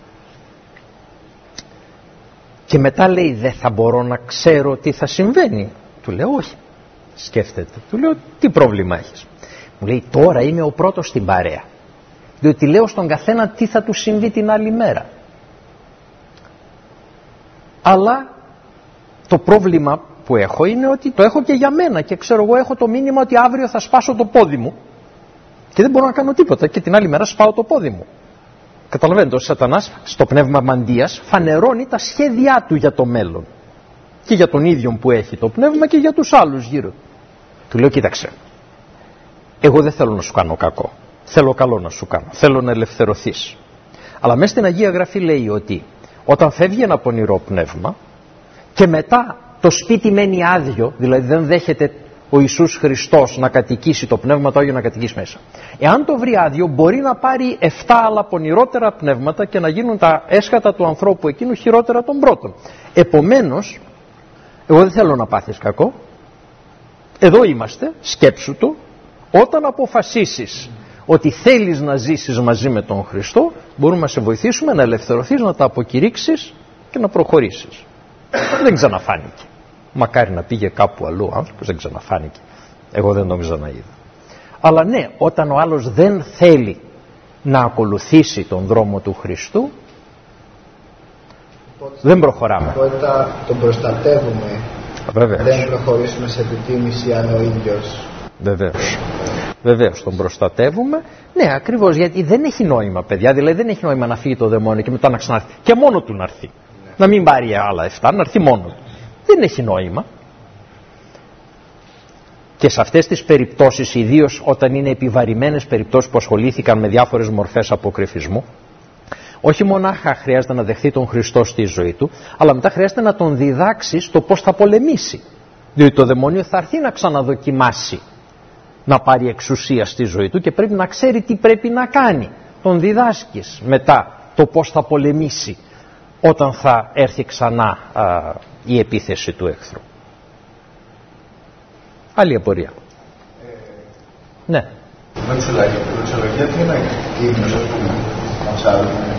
Και μετά λέει δεν θα μπορώ να ξέρω τι θα συμβαίνει. Του λέω όχι, σκέφτεται. Του λέω τι πρόβλημα έχεις? Μου λέει τώρα είμαι ο πρώτος στην παρέα, διότι λέω στον καθένα τι θα του συμβεί την άλλη μέρα. Αλλά το πρόβλημα που έχω είναι ότι το έχω και για μένα και ξέρω εγώ έχω το μήνυμα ότι αύριο θα σπάσω το πόδι μου και δεν μπορώ να κάνω τίποτα και την άλλη μέρα σπάω το πόδι μου. Καταλαβαίνετε, ο Σατανάς στο πνεύμα μαντείας φανερώνει τα σχέδιά του για το μέλλον και για τον ίδιο που έχει το πνεύμα και για τους άλλους γύρω. Του λέω κοίταξε, εγώ δεν θέλω να σου κάνω κακό, θέλω καλό να σου κάνω, θέλω να ελευθερωθείς. Αλλά μέσα στην Αγία Γραφή λέει ότι όταν φεύγει ένα πονηρό πνεύμα και μετά το σπίτι μένει άδειο, δηλαδή δεν δέχεται ο Ιησούς Χριστός να κατοικήσει, το πνεύμα το Άγιο να κατοικήσει μέσα. Εάν το βρει άδειο μπορεί να πάρει εφτά άλλα πονηρότερα πνεύματα και να γίνουν τα έσχατα του ανθρώπου εκείνου χειρότερα των πρώτων. Επομένως, εγώ δεν θέλω να πάθεις κακό, εδώ είμαστε, σκέψου το, όταν αποφασίσεις ότι θέλεις να ζήσεις μαζί με τον Χριστό, μπορούμε να σε βοηθήσουμε να ελευθερωθείς, να τα αποκηρύξεις και να προχωρήσεις. Δεν ξαναφάνηκε. Μακάρι να πήγε κάπου αλλού ο άνθρωπος, δεν ξαναφάνηκε. Εγώ δεν νόμιζα να είδα. Αλλά ναι, όταν ο άλλος δεν θέλει να ακολουθήσει τον δρόμο του Χριστού, οπότε, δεν προχωράμε.
Οπότε τον προστατεύουμε.
Βεβαίως.
Δεν προχωρήσουμε σε επιτίμηση αν ο ίδιος.
Βεβαίως. Βεβαίως τον προστατεύουμε. Ναι, ακριβώς, γιατί δεν έχει νόημα, παιδιά. Δηλαδή δεν έχει νόημα να φύγει το δαιμόνιο και μετά να ξαναρθεί. Και μόνο του να έρθει. Ναι. Να μην πάρει άλλα εφτά, να έρθει μόνο του. Δεν έχει νόημα. Και σε αυτές τις περιπτώσεις, ιδίως όταν είναι επιβαρημένες περιπτώσεις που ασχολήθηκαν με διάφορες μορφές αποκρυφισμού, όχι μονάχα χρειάζεται να δεχθεί τον Χριστό στη ζωή του, αλλά μετά χρειάζεται να τον διδάξει το πώς θα πολεμήσει. Διότι το δαιμόνιο θα έρθει να ξαναδοκιμάσει να πάρει εξουσία στη ζωή του και πρέπει να ξέρει τι πρέπει να κάνει. Τον διδάσκεις μετά το πώς θα πολεμήσει όταν θα έρθει ξανά α, η επίθεση του εχθρού. Άλλη απορία.
Ε,
ναι.
Δοξολογία τι είναι ύμνος, ας πούμε, να ψάρουμε.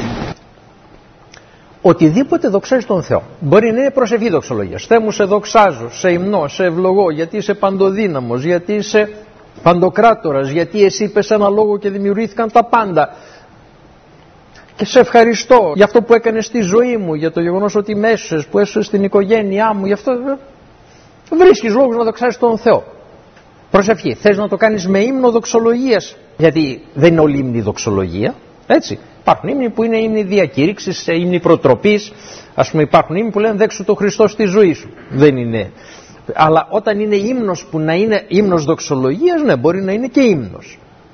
Οτιδήποτε δοξάζει τον Θεό. Μπορεί να είναι προσευχή δοξολογίας. Θεέ μου σε δοξάζω, σε υμνώ, σε ευλογώ, γιατί είσαι παντοδύναμος, γιατί είσαι παντοκράτορας, γιατί εσύ είπες ένα λόγο και δημιουργήθηκαν τα πάντα. Και σε ευχαριστώ για αυτό που έκανες στη ζωή μου, για το γεγονός ότι με έσωσες, που έσωσες την οικογένειά μου, γι' αυτό βρίσκεις λόγους να δοξάζεις τον Θεό. Προσευχή. Θες να το κάνεις με ύμνο δοξολογίας, γιατί δεν είναι όλη ύμνη δοξολογία, έτσι. Υπάρχουν ύμνοι που είναι ύμνοι διακήρυξης, ύμνοι προτροπής, ας πούμε υπάρχουν ύμνοι που λένε δέξου τον Χριστό στη ζωή σου. Δεν είναι. Αλλά όταν είναι ύμνος που να είναι ύμνος δοξολογίας, ναι, μπορεί να είναι και ύμνος.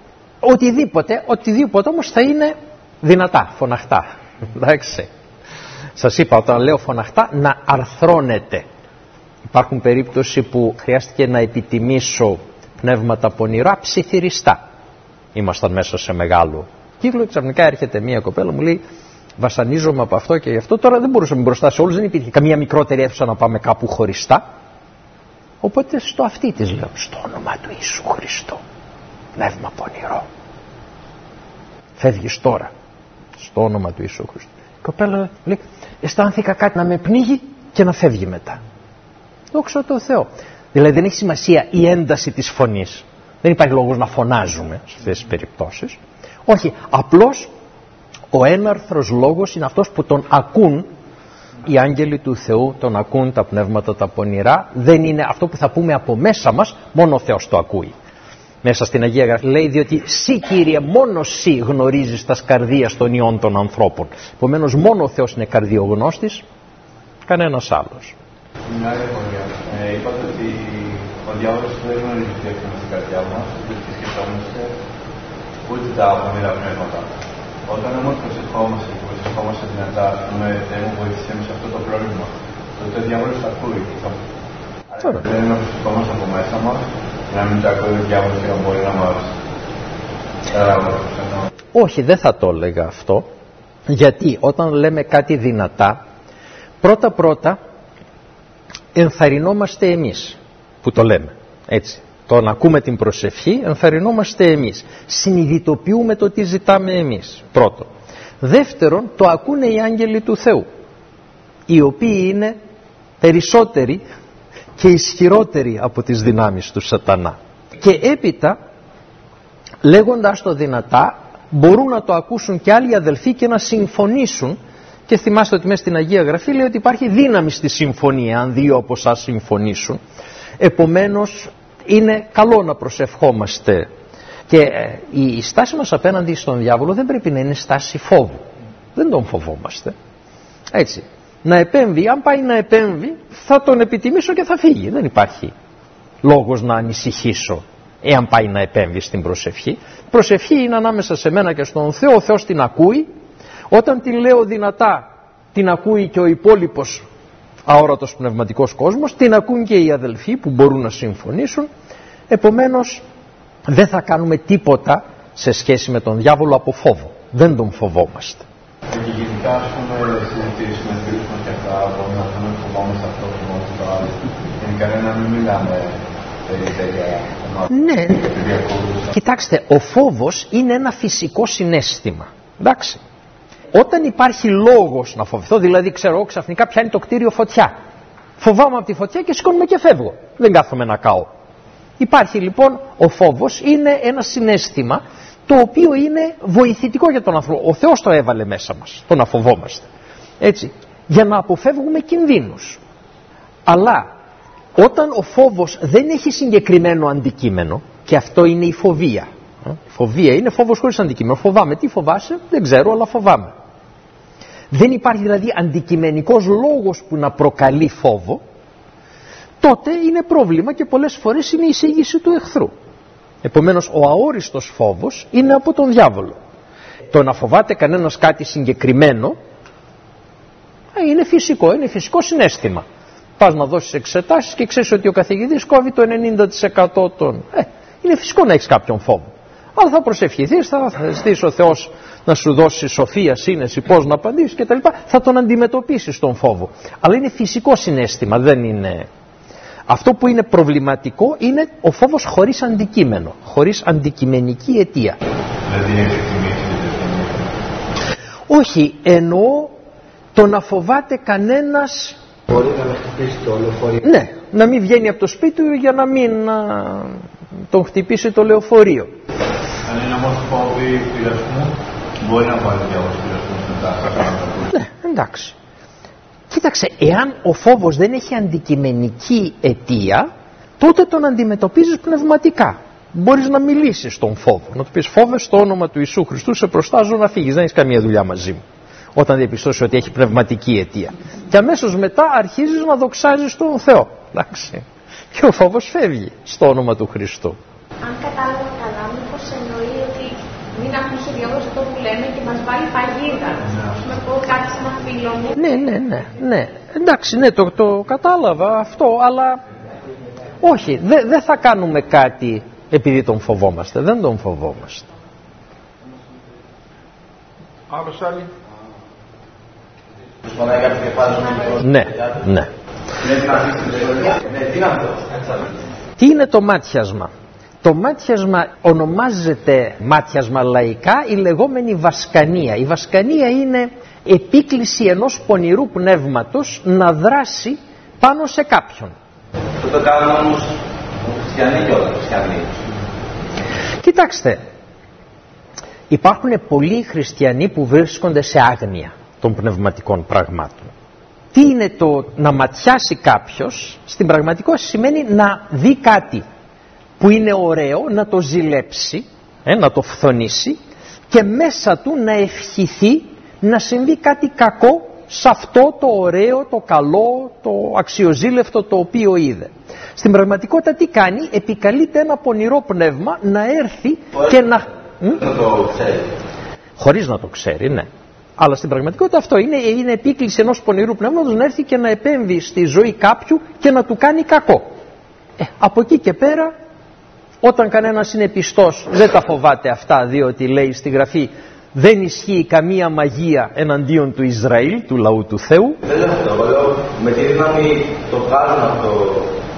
οτιδήποτε, οτιδήποτε όμως θα είναι δυνατά, φωναχτά. Εντάξει. Σας είπα, όταν λέω φωναχτά, να αρθρώνεται. Υπάρχουν περίπτωση που χρειάστηκε να επιτιμήσω πνεύματα πονηρά ψιθυριστά. Ήμασταν μέσα σε μεγάλο κύκλο, ξαφνικά έρχεται μία κοπέλα, μου λέει βασανίζομαι από αυτό και γι' αυτό. Τώρα δεν μπορούσαμε μπροστά σε όλους, δεν υπήρχε καμία μικρότερη αίθουσα να πάμε κάπου χωριστά. Οπότε στο αυτή της λέω, στο όνομα του Ιησού Χριστού, πνεύμα πονηρό, φεύγεις τώρα, στο όνομα του Ιησού Χριστού. Η κοπέλα λέει, αισθάνθηκα κάτι να με πνίγει και να φεύγει μετά. Δόξα τω Θεώ. Δηλαδή δεν έχει σημασία η ένταση της φωνής. Δεν υπάρχει λόγος να φωνάζουμε σε αυτές τις περιπτώσεις. Όχι, απλώς ο έναρθρος λόγος είναι αυτός που τον ακούν οι άγγελοι του Θεού, τον ακούν τα πνεύματα τα πονηρά. Δεν είναι αυτό που θα πούμε από μέσα μας, μόνο ο Θεός το ακούει. Μέσα στην Αγία Γραφή λέει, διότι «Συ Κύριε, μόνο Συ γνωρίζεις τα καρδίας των ιών των ανθρώπων». Επομένως μόνο ο Θεός είναι καρδιογνώστης, κανένας άλλος.
Μια άλλη αγωνία. Ε, είπατε ότι ο διάβολος δεν γνωρίζει τι έχουμε στην καρδιά μας, ούτε τι σκεφτόμαστε, ούτε τα πονηρά πνεύματα. Όταν όμως προσευχόμαστε και προσευχόμαστε δυνατά, ας πούμε, δεν μου βοήθησε σε αυτό το πρόβλημα, τότε ο διάβολος τα ακούει. Αλλά δεν είναι να προσευχόμαστε από μέσα μας, να μην τα ακούει ο διάβολος και να μπορεί να μας...
Όχι, δεν θα το έλεγα αυτό, γιατί όταν λέμε κάτι δυνατά, πρώτα πρώτα ενθαρρυνόμαστε εμείς που το λέμε, έτσι. Το να ακούμε την προσευχή, ενθαρρυνόμαστε εμείς. Συνειδητοποιούμε το τι ζητάμε εμείς, πρώτον. Δεύτερον, το ακούνε οι άγγελοι του Θεού, οι οποίοι είναι περισσότεροι και ισχυρότεροι από τις δυνάμεις του σατανά. Και έπειτα, λέγοντας το δυνατά, μπορούν να το ακούσουν και άλλοι αδελφοί και να συμφωνήσουν. Και θυμάστε ότι μέσα στην Αγία Γραφή λέει ότι υπάρχει δύναμη στη συμφωνία, αν δύο από εσάς συμφωνήσουν. Επομένως, είναι καλό να προσευχόμαστε. Και ε, η στάση μας απέναντι στον διάβολο δεν πρέπει να είναι στάση φόβου. Δεν τον φοβόμαστε. Έτσι. Να επέμβει, αν πάει να επέμβει, θα τον επιτιμήσω και θα φύγει. Δεν υπάρχει λόγος να ανησυχήσω εάν πάει να επέμβει στην προσευχή. Η προσευχή είναι ανάμεσα σε μένα και στον Θεό. Ο Θεός την ακούει. Όταν την λέω δυνατά, την ακούει και ο υπόλοιπος αόρατος πνευματικός κόσμος, την ακούν και οι αδελφοί που μπορούν να συμφωνήσουν. Επομένως δεν θα κάνουμε τίποτα σε σχέση με τον διάβολο από φόβο. Δεν τον φοβόμαστε.
Και γενικά, ας πούμε, συζητήσεις με φίλους μας και αυτά, μπορούμε να πούμε φοβόμαστε αυτό, φοβόμαστε το άλλο. Γενικά να μην μιλάμε περί τέτοια ομάδια.
Ναι, κοιτάξτε, ο φόβος είναι ένα φυσικό συναίσθημα. Εντάξει. Όταν υπάρχει λόγος να φοβηθώ, δηλαδή ξέρω ξαφνικά πιάνει το κτίριο φωτιά, φοβάμαι από τη φωτιά και σηκώνομαι και φεύγω, δεν κάθομαι να κάω. Υπάρχει λοιπόν ο φόβος, είναι ένα συναίσθημα το οποίο είναι βοηθητικό για τον άνθρωπο. Ο Θεός το έβαλε μέσα μας, το να φοβόμαστε, έτσι, για να αποφεύγουμε κινδύνους. Αλλά όταν ο φόβος δεν έχει συγκεκριμένο αντικείμενο, και αυτό είναι η φοβία. Η φοβία είναι φόβος χωρίς αντικείμενο. Φοβάμαι. Τι φοβάσαι? Δεν ξέρω, αλλά φοβάμαι. Δεν υπάρχει δηλαδή αντικειμενικός λόγος που να προκαλεί φόβο. Τότε είναι πρόβλημα και πολλές φορές είναι η εισήγηση του εχθρού. Επομένως ο αόριστος φόβος είναι από τον διάβολο. Το να φοβάται κανένας κάτι συγκεκριμένο είναι φυσικό, είναι φυσικό συναίσθημα. Πας να δώσεις εξετάσεις και ξέρεις ότι ο καθηγητής κόβει το ενενήντα τοις εκατό των... Ε, είναι φυσικό να έχεις κάποιον φόβο. Αλλά θα προσευχηθείς, θα ζητήσεις ο Θεός να σου δώσει σοφία, σύνεση, πώς να απαντήσεις κτλ. Θα τον αντιμετωπίσεις τον φόβο. Αλλά είναι φυσικό συναίσθημα, δεν είναι... Αυτό που είναι προβληματικό είναι ο φόβος χωρίς αντικείμενο, χωρίς αντικειμενική αιτία.
Δηλαδή,
όχι, εννοώ το να φοβάται κανένας...
Μπορεί να με χτυπήσει το λεωφορείο.
Ναι, να μην βγαίνει από το σπίτι του για να μην να... τον χτυπήσει το λεωφορείο.
Αν είναι όμως φόβοι πειρασμού, μπορεί να πάρει διάβολος πειρασμού μετά.
Ναι, εντάξει. Κοίταξε, εάν ο φόβος δεν έχει αντικειμενική αιτία, τότε τον αντιμετωπίζεις πνευματικά. Μπορείς να μιλήσεις στον φόβο, να του πεις φόβε στο όνομα του Ιησού Χριστού, σε προστάζω να φύγεις, δεν έχεις καμία δουλειά μαζί μου. Όταν διαπιστώσεις ότι έχει πνευματική αιτία. Και αμέσως μετά αρχίζεις να δοξάζεις τον Θεό. Εντάξει. Και ο φόβος φεύγει στο όνομα του Χριστού.
Αν κατάλαβα καλά, μήπως εννοεί ότι Μην ακούσει ο διάβολος αυτό που λέμε και μας βάλει παγίδα. Να πω κάτι σε ένα φίλο μου.
Ναι, ναι, ναι, ναι. Εντάξει, ναι, το, το κατάλαβα αυτό, αλλά όχι, δεν δε θα κάνουμε κάτι επειδή τον φοβόμαστε, δεν τον φοβόμαστε.
Άλλος άλλοι.
Ναι, ναι. Τι είναι το μάτιασμα? Το μάτιασμα ονομάζεται μάτιασμα λαϊκά η λεγόμενη βασκανία. Η βασκανία είναι επίκληση ενός πονηρού πνεύματος να δράσει πάνω σε κάποιον.
Αυτό το κάνουν όμως οι χριστιανοί και όλα, οι χριστιανοί.
Κοιτάξτε, υπάρχουν πολλοί χριστιανοί που βρίσκονται σε άγνοια των πνευματικών πραγμάτων. Τι είναι το να ματιάσει κάποιος? Στην πραγματικότητα σημαίνει να δει κάτι που είναι ωραίο, να το ζηλέψει, ε, να το φθονήσει και μέσα του να ευχηθεί να συμβεί κάτι κακό σε αυτό το ωραίο, το καλό, το αξιοζήλευτο το οποίο είδε. Στην πραγματικότητα τι κάνει? Επικαλείται ένα πονηρό πνεύμα να έρθει Χωρίς και να...
να το ξέρει.
Χωρίς να το ξέρει, ναι. Αλλά στην πραγματικότητα αυτό είναι, είναι επίκληση ενός πονηρού πνεύματος να έρθει και να επέμβει στη ζωή κάποιου και να του κάνει κακό. Ε, από εκεί και πέρα, όταν κανένας είναι πιστός δεν τα φοβάται αυτά, διότι λέει στη Γραφή δεν ισχύει καμία μαγεία εναντίον του Ισραήλ, του λαού του Θεού.
Δεν λέω αυτό, λέω με τη δύναμη το βγάζουν αυτό.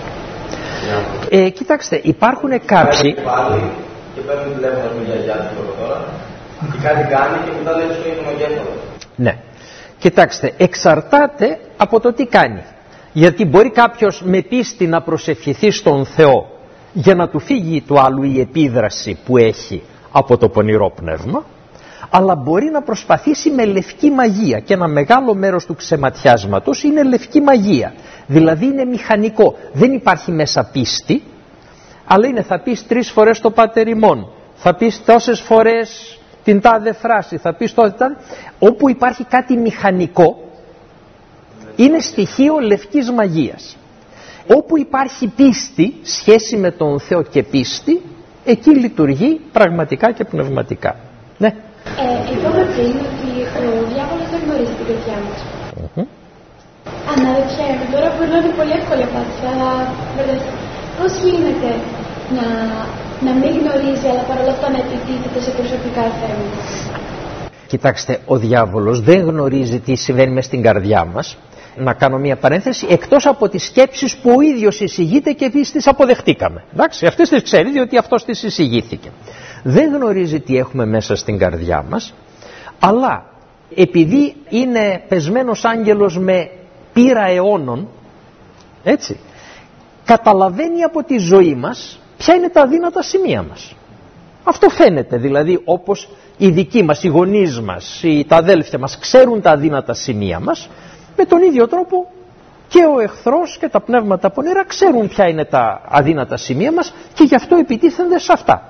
Ε, κοιτάξτε, υπάρχουν κάποιοι...
Πάλι και παίρνουν τηλέφωνο με γιαγιά του τώρα και κάτι κάνει και μετά λέει σου είναι μαγέφαλο.
Ναι. Κοιτάξτε, εξαρτάται από το τι κάνει. Γιατί μπορεί κάποιος με πίστη να προσευχηθεί στον Θεό για να του φύγει του άλλου η επίδραση που έχει από το πονηρό πνεύμα, αλλά μπορεί να προσπαθήσει με λευκή μαγεία και ένα μεγάλο μέρος του ξεματιάσματος είναι λευκή μαγεία. Δηλαδή είναι μηχανικό. Δεν υπάρχει μέσα πίστη, αλλά είναι θα πεις τρεις φορές το Πάτερ ημών, θα πεις τόσες φορές την τάδε φράση, θα πεις τάδε τάδε. Όπου υπάρχει κάτι μηχανικό είναι στοιχείο λευκής μαγείας. Όπου υπάρχει πίστη, σχέση με τον Θεό και πίστη, εκεί λειτουργεί πραγματικά και πνευματικά. Ναι.
Ε, είπαμε πριν ότι ο διάβολος δεν γνωρίζει την καρδιά μας.
Mm-hmm.
Αναρωτιέμαι, τώρα μπορεί να είναι πολύ εύκολη απάντηση, αλλά πώς γίνεται να, να μην γνωρίζει, αλλά παρόλα αυτά να επιτίθεται σε προσωπικά θέματα?
Κοιτάξτε, ο διάβολος δεν γνωρίζει τι συμβαίνει μες στην καρδιά μας. Να κάνω μια παρένθεση, εκτός από τις σκέψεις που ο ίδιος εισηγείται και εμείς τις αποδεχτήκαμε. Εντάξει, αυτές τις ξέρει διότι αυτός τις εισηγήθηκε. Δεν γνωρίζει τι έχουμε μέσα στην καρδιά μας, αλλά επειδή είναι πεσμένος άγγελος με πείρα αιώνων, έτσι, καταλαβαίνει από τη ζωή μας ποια είναι τα αδύνατα σημεία μας. Αυτό φαίνεται, δηλαδή όπως οι δικοί μας, οι γονείς μας, οι, τα αδέλφια μας ξέρουν τα αδύνατα σημεία μας, με τον ίδιο τρόπο και ο εχθρός και τα πνεύματα πονηρά ξέρουν ποια είναι τα αδύνατα σημεία μας και γι' αυτό επιτίθενται σε αυτά.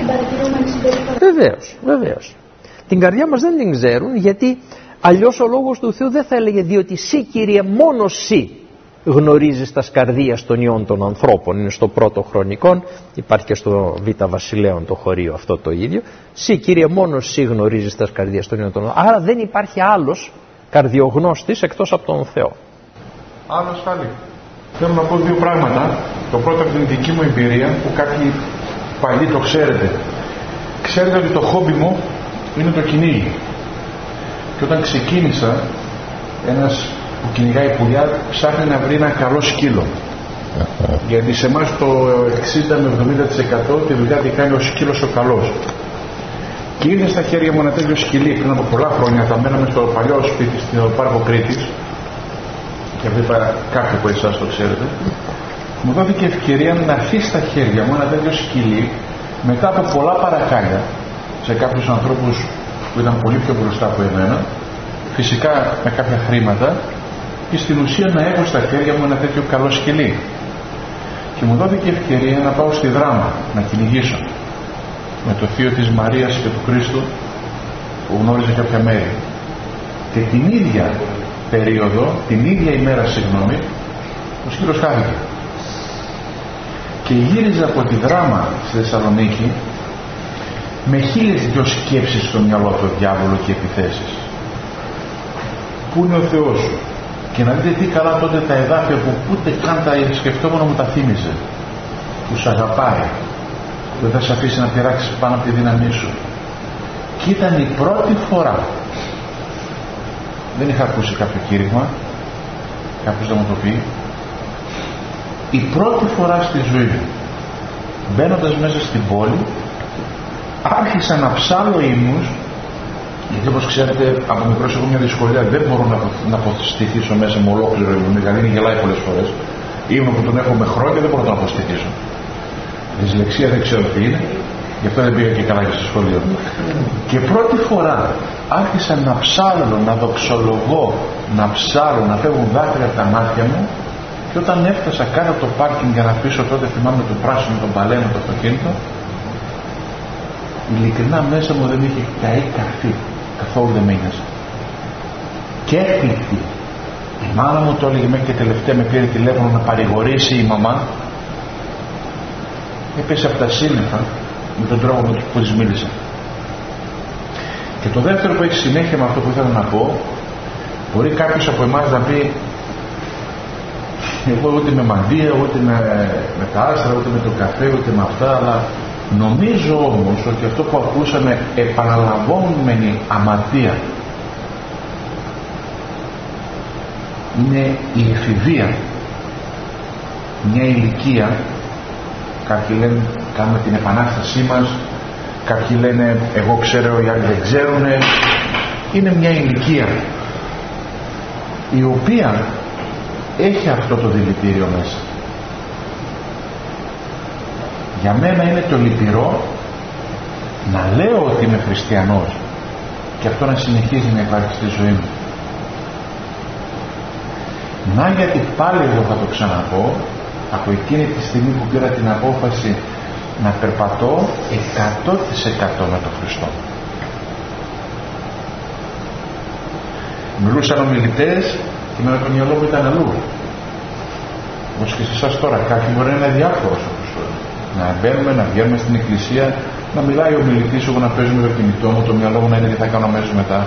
Βεβαίως, βεβαίως. Την καρδιά μας δεν την ξέρουν, γιατί αλλιώς ο λόγος του Θεού δεν θα έλεγε διότι σύ Κύριε μόνο σύ γνωρίζεις τας καρδίας των ιών των ανθρώπων. Είναι στο πρώτο Χρονικών, υπάρχει και στο Β' Βασιλέων το χωρίο αυτό το ίδιο. Σύ Κύριε μόνο σύ γνωρίζεις τας καρδίας των ιών των ανθρώπων. Άρα δεν υπάρχει άλλος καρδιογνώστης εκτός από τον Θεό.
Άλλος πάλι. Θέλω να πω δύο πράγματα. Το πρώτο από την δική μου εμπειρία που κάποιοι παλιοί το ξέρετε. Ξέρετε ότι το χόμπι μου είναι το κυνήγι. Και όταν ξεκίνησα, ένας που κυνηγάει πουλιά ψάχνει να βρει ένα καλό σκύλο. Γιατί σε εμάς το εξήντα με εβδομήντα τοις εκατό τη δουλειά τη κάνει ο σκύλος ο καλός. Και ήρθε στα χέρια μου ένα τέτοιο σκυλί πριν από πολλά χρόνια. Θα μέναμε στο παλιό σπίτι στην Πάρκο Κρήτης. Και αυτό είπα κάποιοι από εσάς το ξέρετε. Μου δόθηκε ευκαιρία να έρθει στα χέρια μου ένα τέτοιο σκυλί μετά από πολλά παρακάλια σε κάποιους ανθρώπους που ήταν πολύ πιο μπροστά από εμένα, φυσικά με κάποια χρήματα, και στην ουσία να έχω στα χέρια μου ένα τέτοιο καλό σκυλί. Και μου δόθηκε ευκαιρία να πάω στη Δράμα να κυνηγήσω με το θείο της Μαρίας και του Χρήστου που γνώριζε κάποια μέρη. Και την ίδια περίοδο, την ίδια ημέρα συγγνώμη, ο σκύλος χάθηκε. Και γύριζα από τη Δράμα στη Θεσσαλονίκη με χίλιες δυο σκέψεις στο μυαλό του διάβολο και επιθέσεις. Πού είναι ο Θεός σου? Και να δείτε τι καλά τότε τα εδάφια που ούτε καν τα σκεφτόμουν μου τα θύμιζε. Που σου αγαπάει, που δεν θα σε αφήσει να πειράξεις πάνω από τη δύναμή σου. Και ήταν η πρώτη φορά, δεν είχα ακούσει κάποιο κήρυγμα, κάποιος να μου το πει, η πρώτη φορά στη ζωή μου, μπαίνοντας μέσα στην πόλη, άρχισα να ψάλω ύμνους, γιατί όπως ξέρετε από μικρός έχω μια δυσκολία, δεν μπορώ να, να αποστηθήσω μέσα με ολόκληρο ύμνο, δηλαδή είναι γελάει πολλές φορές. Ύμνο που τον έχω με χρόνια δεν μπορώ να τον αποστηθήσω. Δυσλεξία δεν ξέρω τι είναι, γι' αυτό δεν πήγα και καλά και στο σχολείο. Και πρώτη φορά άρχισα να ψάλω, να δοξολογώ, να ψάλω, να φεύγουν δάκρυα από τα μάτια μου. Και όταν έφτασα κάτω από το πάρκινγκ για να πείσω, τότε θυμάμαι το πράσινο, τον παλέμο, το αυτοκίνητο, ειλικρινά μέσα μου δεν είχε καεί καρφί, καθόλου δεν μείνασα. Και έκπληκτη. Η μάνα μου το έλεγε μέχρι και τελευταία με πήρε τηλέφωνο να παρηγορήσει η μαμά. Έπεσε από τα σύννεφα με τον τρόπο που της μίλησα. Και το δεύτερο που έχει συνέχεια με αυτό που ήθελα να πω, μπορεί κάποιος από εμάς να πει εγώ ούτε με μαντεία, ούτε με, με τα άστρα, ούτε με το καφέ, ούτε με αυτά, αλλά νομίζω όμως ότι αυτό που ακούσαμε, επαναλαμβανόμενη αμαρτία, είναι η εφηβεία, μια ηλικία. Κάποιοι λένε κάνουμε την επανάστασή μας, κάποιοι λένε εγώ ξέρω, οι άλλοι δεν ξέρουν. Είναι μια ηλικία η οποία έχει αυτό το δηλητήριο μέσα. Για μένα είναι το λυπηρό να λέω ότι είμαι χριστιανός και αυτό να συνεχίζει να υπάρχει στη ζωή μου. Να γιατί πάλι εγώ θα το ξαναπώ, από εκείνη τη στιγμή που πήρα την απόφαση να περπατώ εκατό τοις εκατό με τον Χριστό. Μιλούσαν ομιλητές και με το μυαλό μου ήταν αλλού. Όπως και σε εσάς τώρα, κάποιοι μπορεί να είναι διάφορος όπως να μπαίνουμε, να βγαίνουμε στην εκκλησία, να μιλάει ο ομιλητής, εγώ να παίζουμε το κινητό μου, το μυαλό μου να είναι τι θα κάνω αμέσως μετά.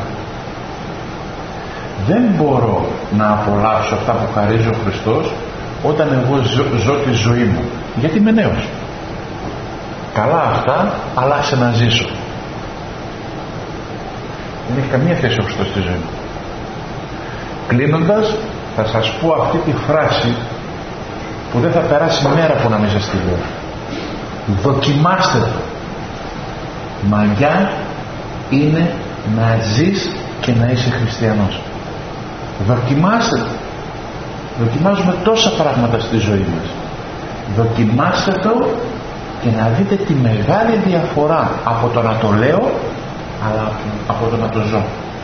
Δεν μπορώ να απολαύσω αυτά που χαρίζει ο Χριστός όταν εγώ ζω, ζω τη ζωή μου, γιατί είμαι νέος. Καλά αυτά, αλλά άσε να ζήσω. Δεν έχει καμία θέση ο Χριστός στη ζωή μου. Κλείνοντας, θα σας πω αυτή τη φράση που δεν θα περάσει μέρα που να μην σας τη λέω. Δοκιμάστε το. Μαγιά είναι να ζεις και να είσαι χριστιανός. Δοκιμάστε το. Δοκιμάζουμε τόσα πράγματα στη ζωή μας. Δοκιμάστε το και να δείτε τη μεγάλη διαφορά από το να το λέω αλλά από το να το ζω.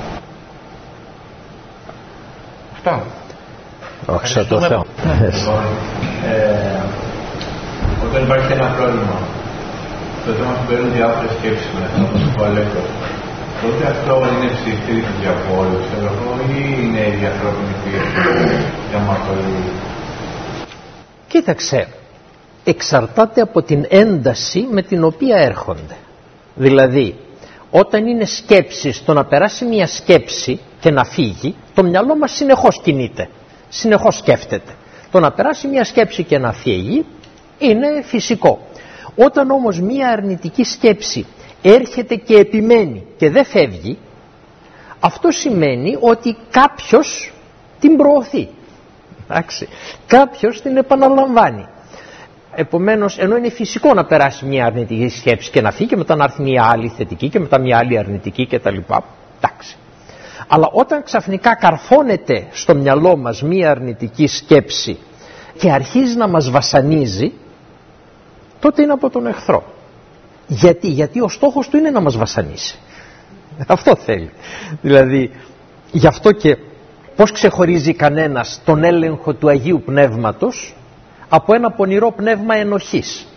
Αυτά.
Δόξα τω Θεώ.
Ε, όταν υπάρχει ένα πρόβλημα, το θέμα που παίρνουν διάφορες σκέψεις μέσα, όπως το Αλέκο, τότε αυτό είναι ψυχή του διαβόλου, ξέρω εγώ, ή είναι η ανθρώπινη πίεση για μαρτωλή?
Κοίταξε, εξαρτάται από την ένταση με την οποία έρχονται. Δηλαδή, όταν είναι σκέψεις, το να περάσει μια σκέψη και να φύγει, το μυαλό μας συνεχώς κινείται, συνεχώς σκέφτεται. Το να περάσει μια σκέψη και να φύγει είναι φυσικό. Όταν όμως μια αρνητική σκέψη έρχεται και επιμένει και δεν φεύγει, αυτό σημαίνει ότι κάποιος την προωθεί. Εντάξει. Κάποιος την επαναλαμβάνει. Επομένως, ενώ είναι φυσικό να περάσει μια αρνητική σκέψη και να φύγει και μετά να έρθει μια άλλη θετική και μετά μια άλλη αρνητική κτλ. Εντάξει. Αλλά όταν ξαφνικά καρφώνεται στο μυαλό μας μια αρνητική σκέψη και αρχίζει να μας βασανίζει, τότε είναι από τον εχθρό. Γιατί, γιατί ο στόχος του είναι να μας βασανίσει. Αυτό θέλει. Δηλαδή, γι' αυτό και πώς ξεχωρίζει κανένας τον έλεγχο του Αγίου Πνεύματος από ένα πονηρό πνεύμα ενοχής.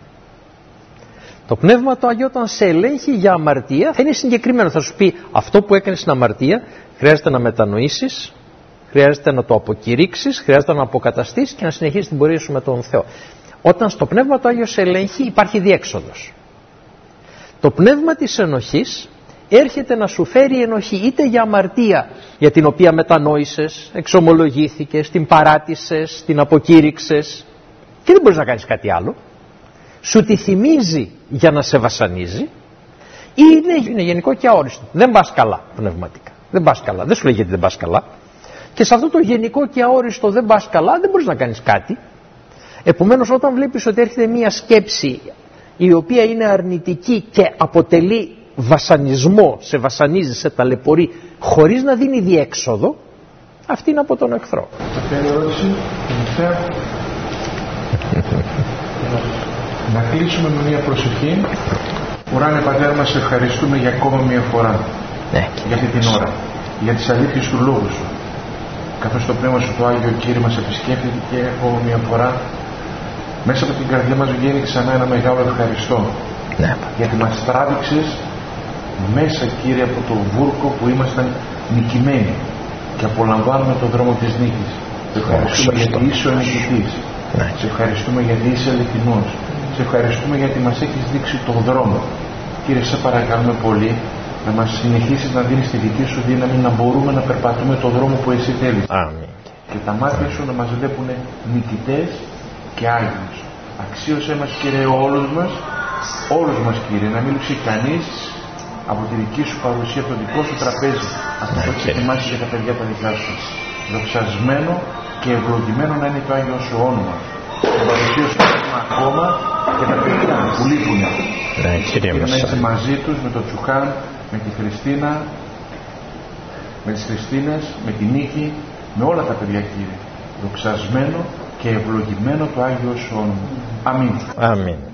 Το Πνεύμα το Άγιο όταν σε ελέγχει για αμαρτία θα είναι συγκεκριμένο. Θα σου πει αυτό που έκανες στην αμαρτία χρειάζεται να μετανοήσεις, χρειάζεται να το αποκηρύξεις, χρειάζεται να αποκαταστήσεις και να συνεχίσεις την πορεία σου με τον Θεό. Όταν στο Πνεύμα το Άγιο σε ελέγχει υπάρχει διέξοδος. Το πνεύμα της ενοχής έρχεται να σου φέρει ενοχή είτε για αμαρτία για την οποία μετανόησες, εξομολογήθηκες, την παράτησες, την αποκήρυξες και δεν μπορείς να κάνεις κάτι άλλο. Σου τη θυμίζει για να σε βασανίζει ή είναι, είναι γενικό και αόριστο. Δεν πας καλά πνευματικά. Δεν πας καλά. Δεν σου λέει γιατί δεν πας καλά. Και σε αυτό το γενικό και αόριστο δεν πας καλά δεν μπορείς να κάνεις κάτι. Επομένως όταν βλέπεις ότι έρχεται μια σκέψη η οποία είναι αρνητική και αποτελεί βασανισμό, σε βασανίζει, σε ταλαιπωρεί χωρίς να δίνει διέξοδο, αυτή είναι από τον εχθρό.
Αυτή είναι η ερώτηση. Να κλείσουμε με μια προσευχή. Ουράνιε Πατέρα μας, ευχαριστούμε για ακόμα μια φορά, ναι, για αυτή την ώρα, για τις αλήθειες του Λόγου Σου, καθώς το Πνεύμα Σου το Άγιο Κύριε μας επισκέφτεται και ακόμα μια φορά μέσα από την καρδιά μας βγαίνει ξανά ένα μεγάλο ευχαριστώ, ναι, γιατί μας τράβηξες μέσα, Κύριε, από το βούρκο που ήμασταν νικημένοι και απολαμβάνουμε τον δρόμο της νίκης. Σε ευχαριστούμε γιατί είσαι ο νικητής, ναι. Σε ευχαριστούμε γιατί είσαι αληθινός. Σε ευχαριστούμε γιατί μας έχεις δείξει τον δρόμο. Κύριε, σε παρακαλούμε πολύ να μας συνεχίσεις να δίνεις τη δική Σου δύναμη να μπορούμε να περπατούμε τον δρόμο που Εσύ θέλεις. Αμήν. Και τα μάτια Σου να μας βλέπουν νικητές και άγιους. Αξίωσέ μας, Κύριε, όλους μας, όλους μας, Κύριε, να μην λείψει κανείς από τη δική Σου παρουσία, από το δικό Σου τραπέζι, αυτό που έχεις ετοιμάσει για τα παιδιά τα δικά Σου. Δοξασμένο και ευλογημένο να είναι το Άγιο Σου όνομα. Το παρουσία Σου ακόμα και τα παιδιά που λείπουν. Ναι, Κύριε, να είσαι μαζί τους με τον Τσουχάν, με τη Χριστίνα, με τις Χριστίνες, με τη Νίκη, με όλα τα παιδιά, Κύριε. Δοξασμένο και ευλογημένο το Άγιο Σου όνομα. Αμήν. Αμήν.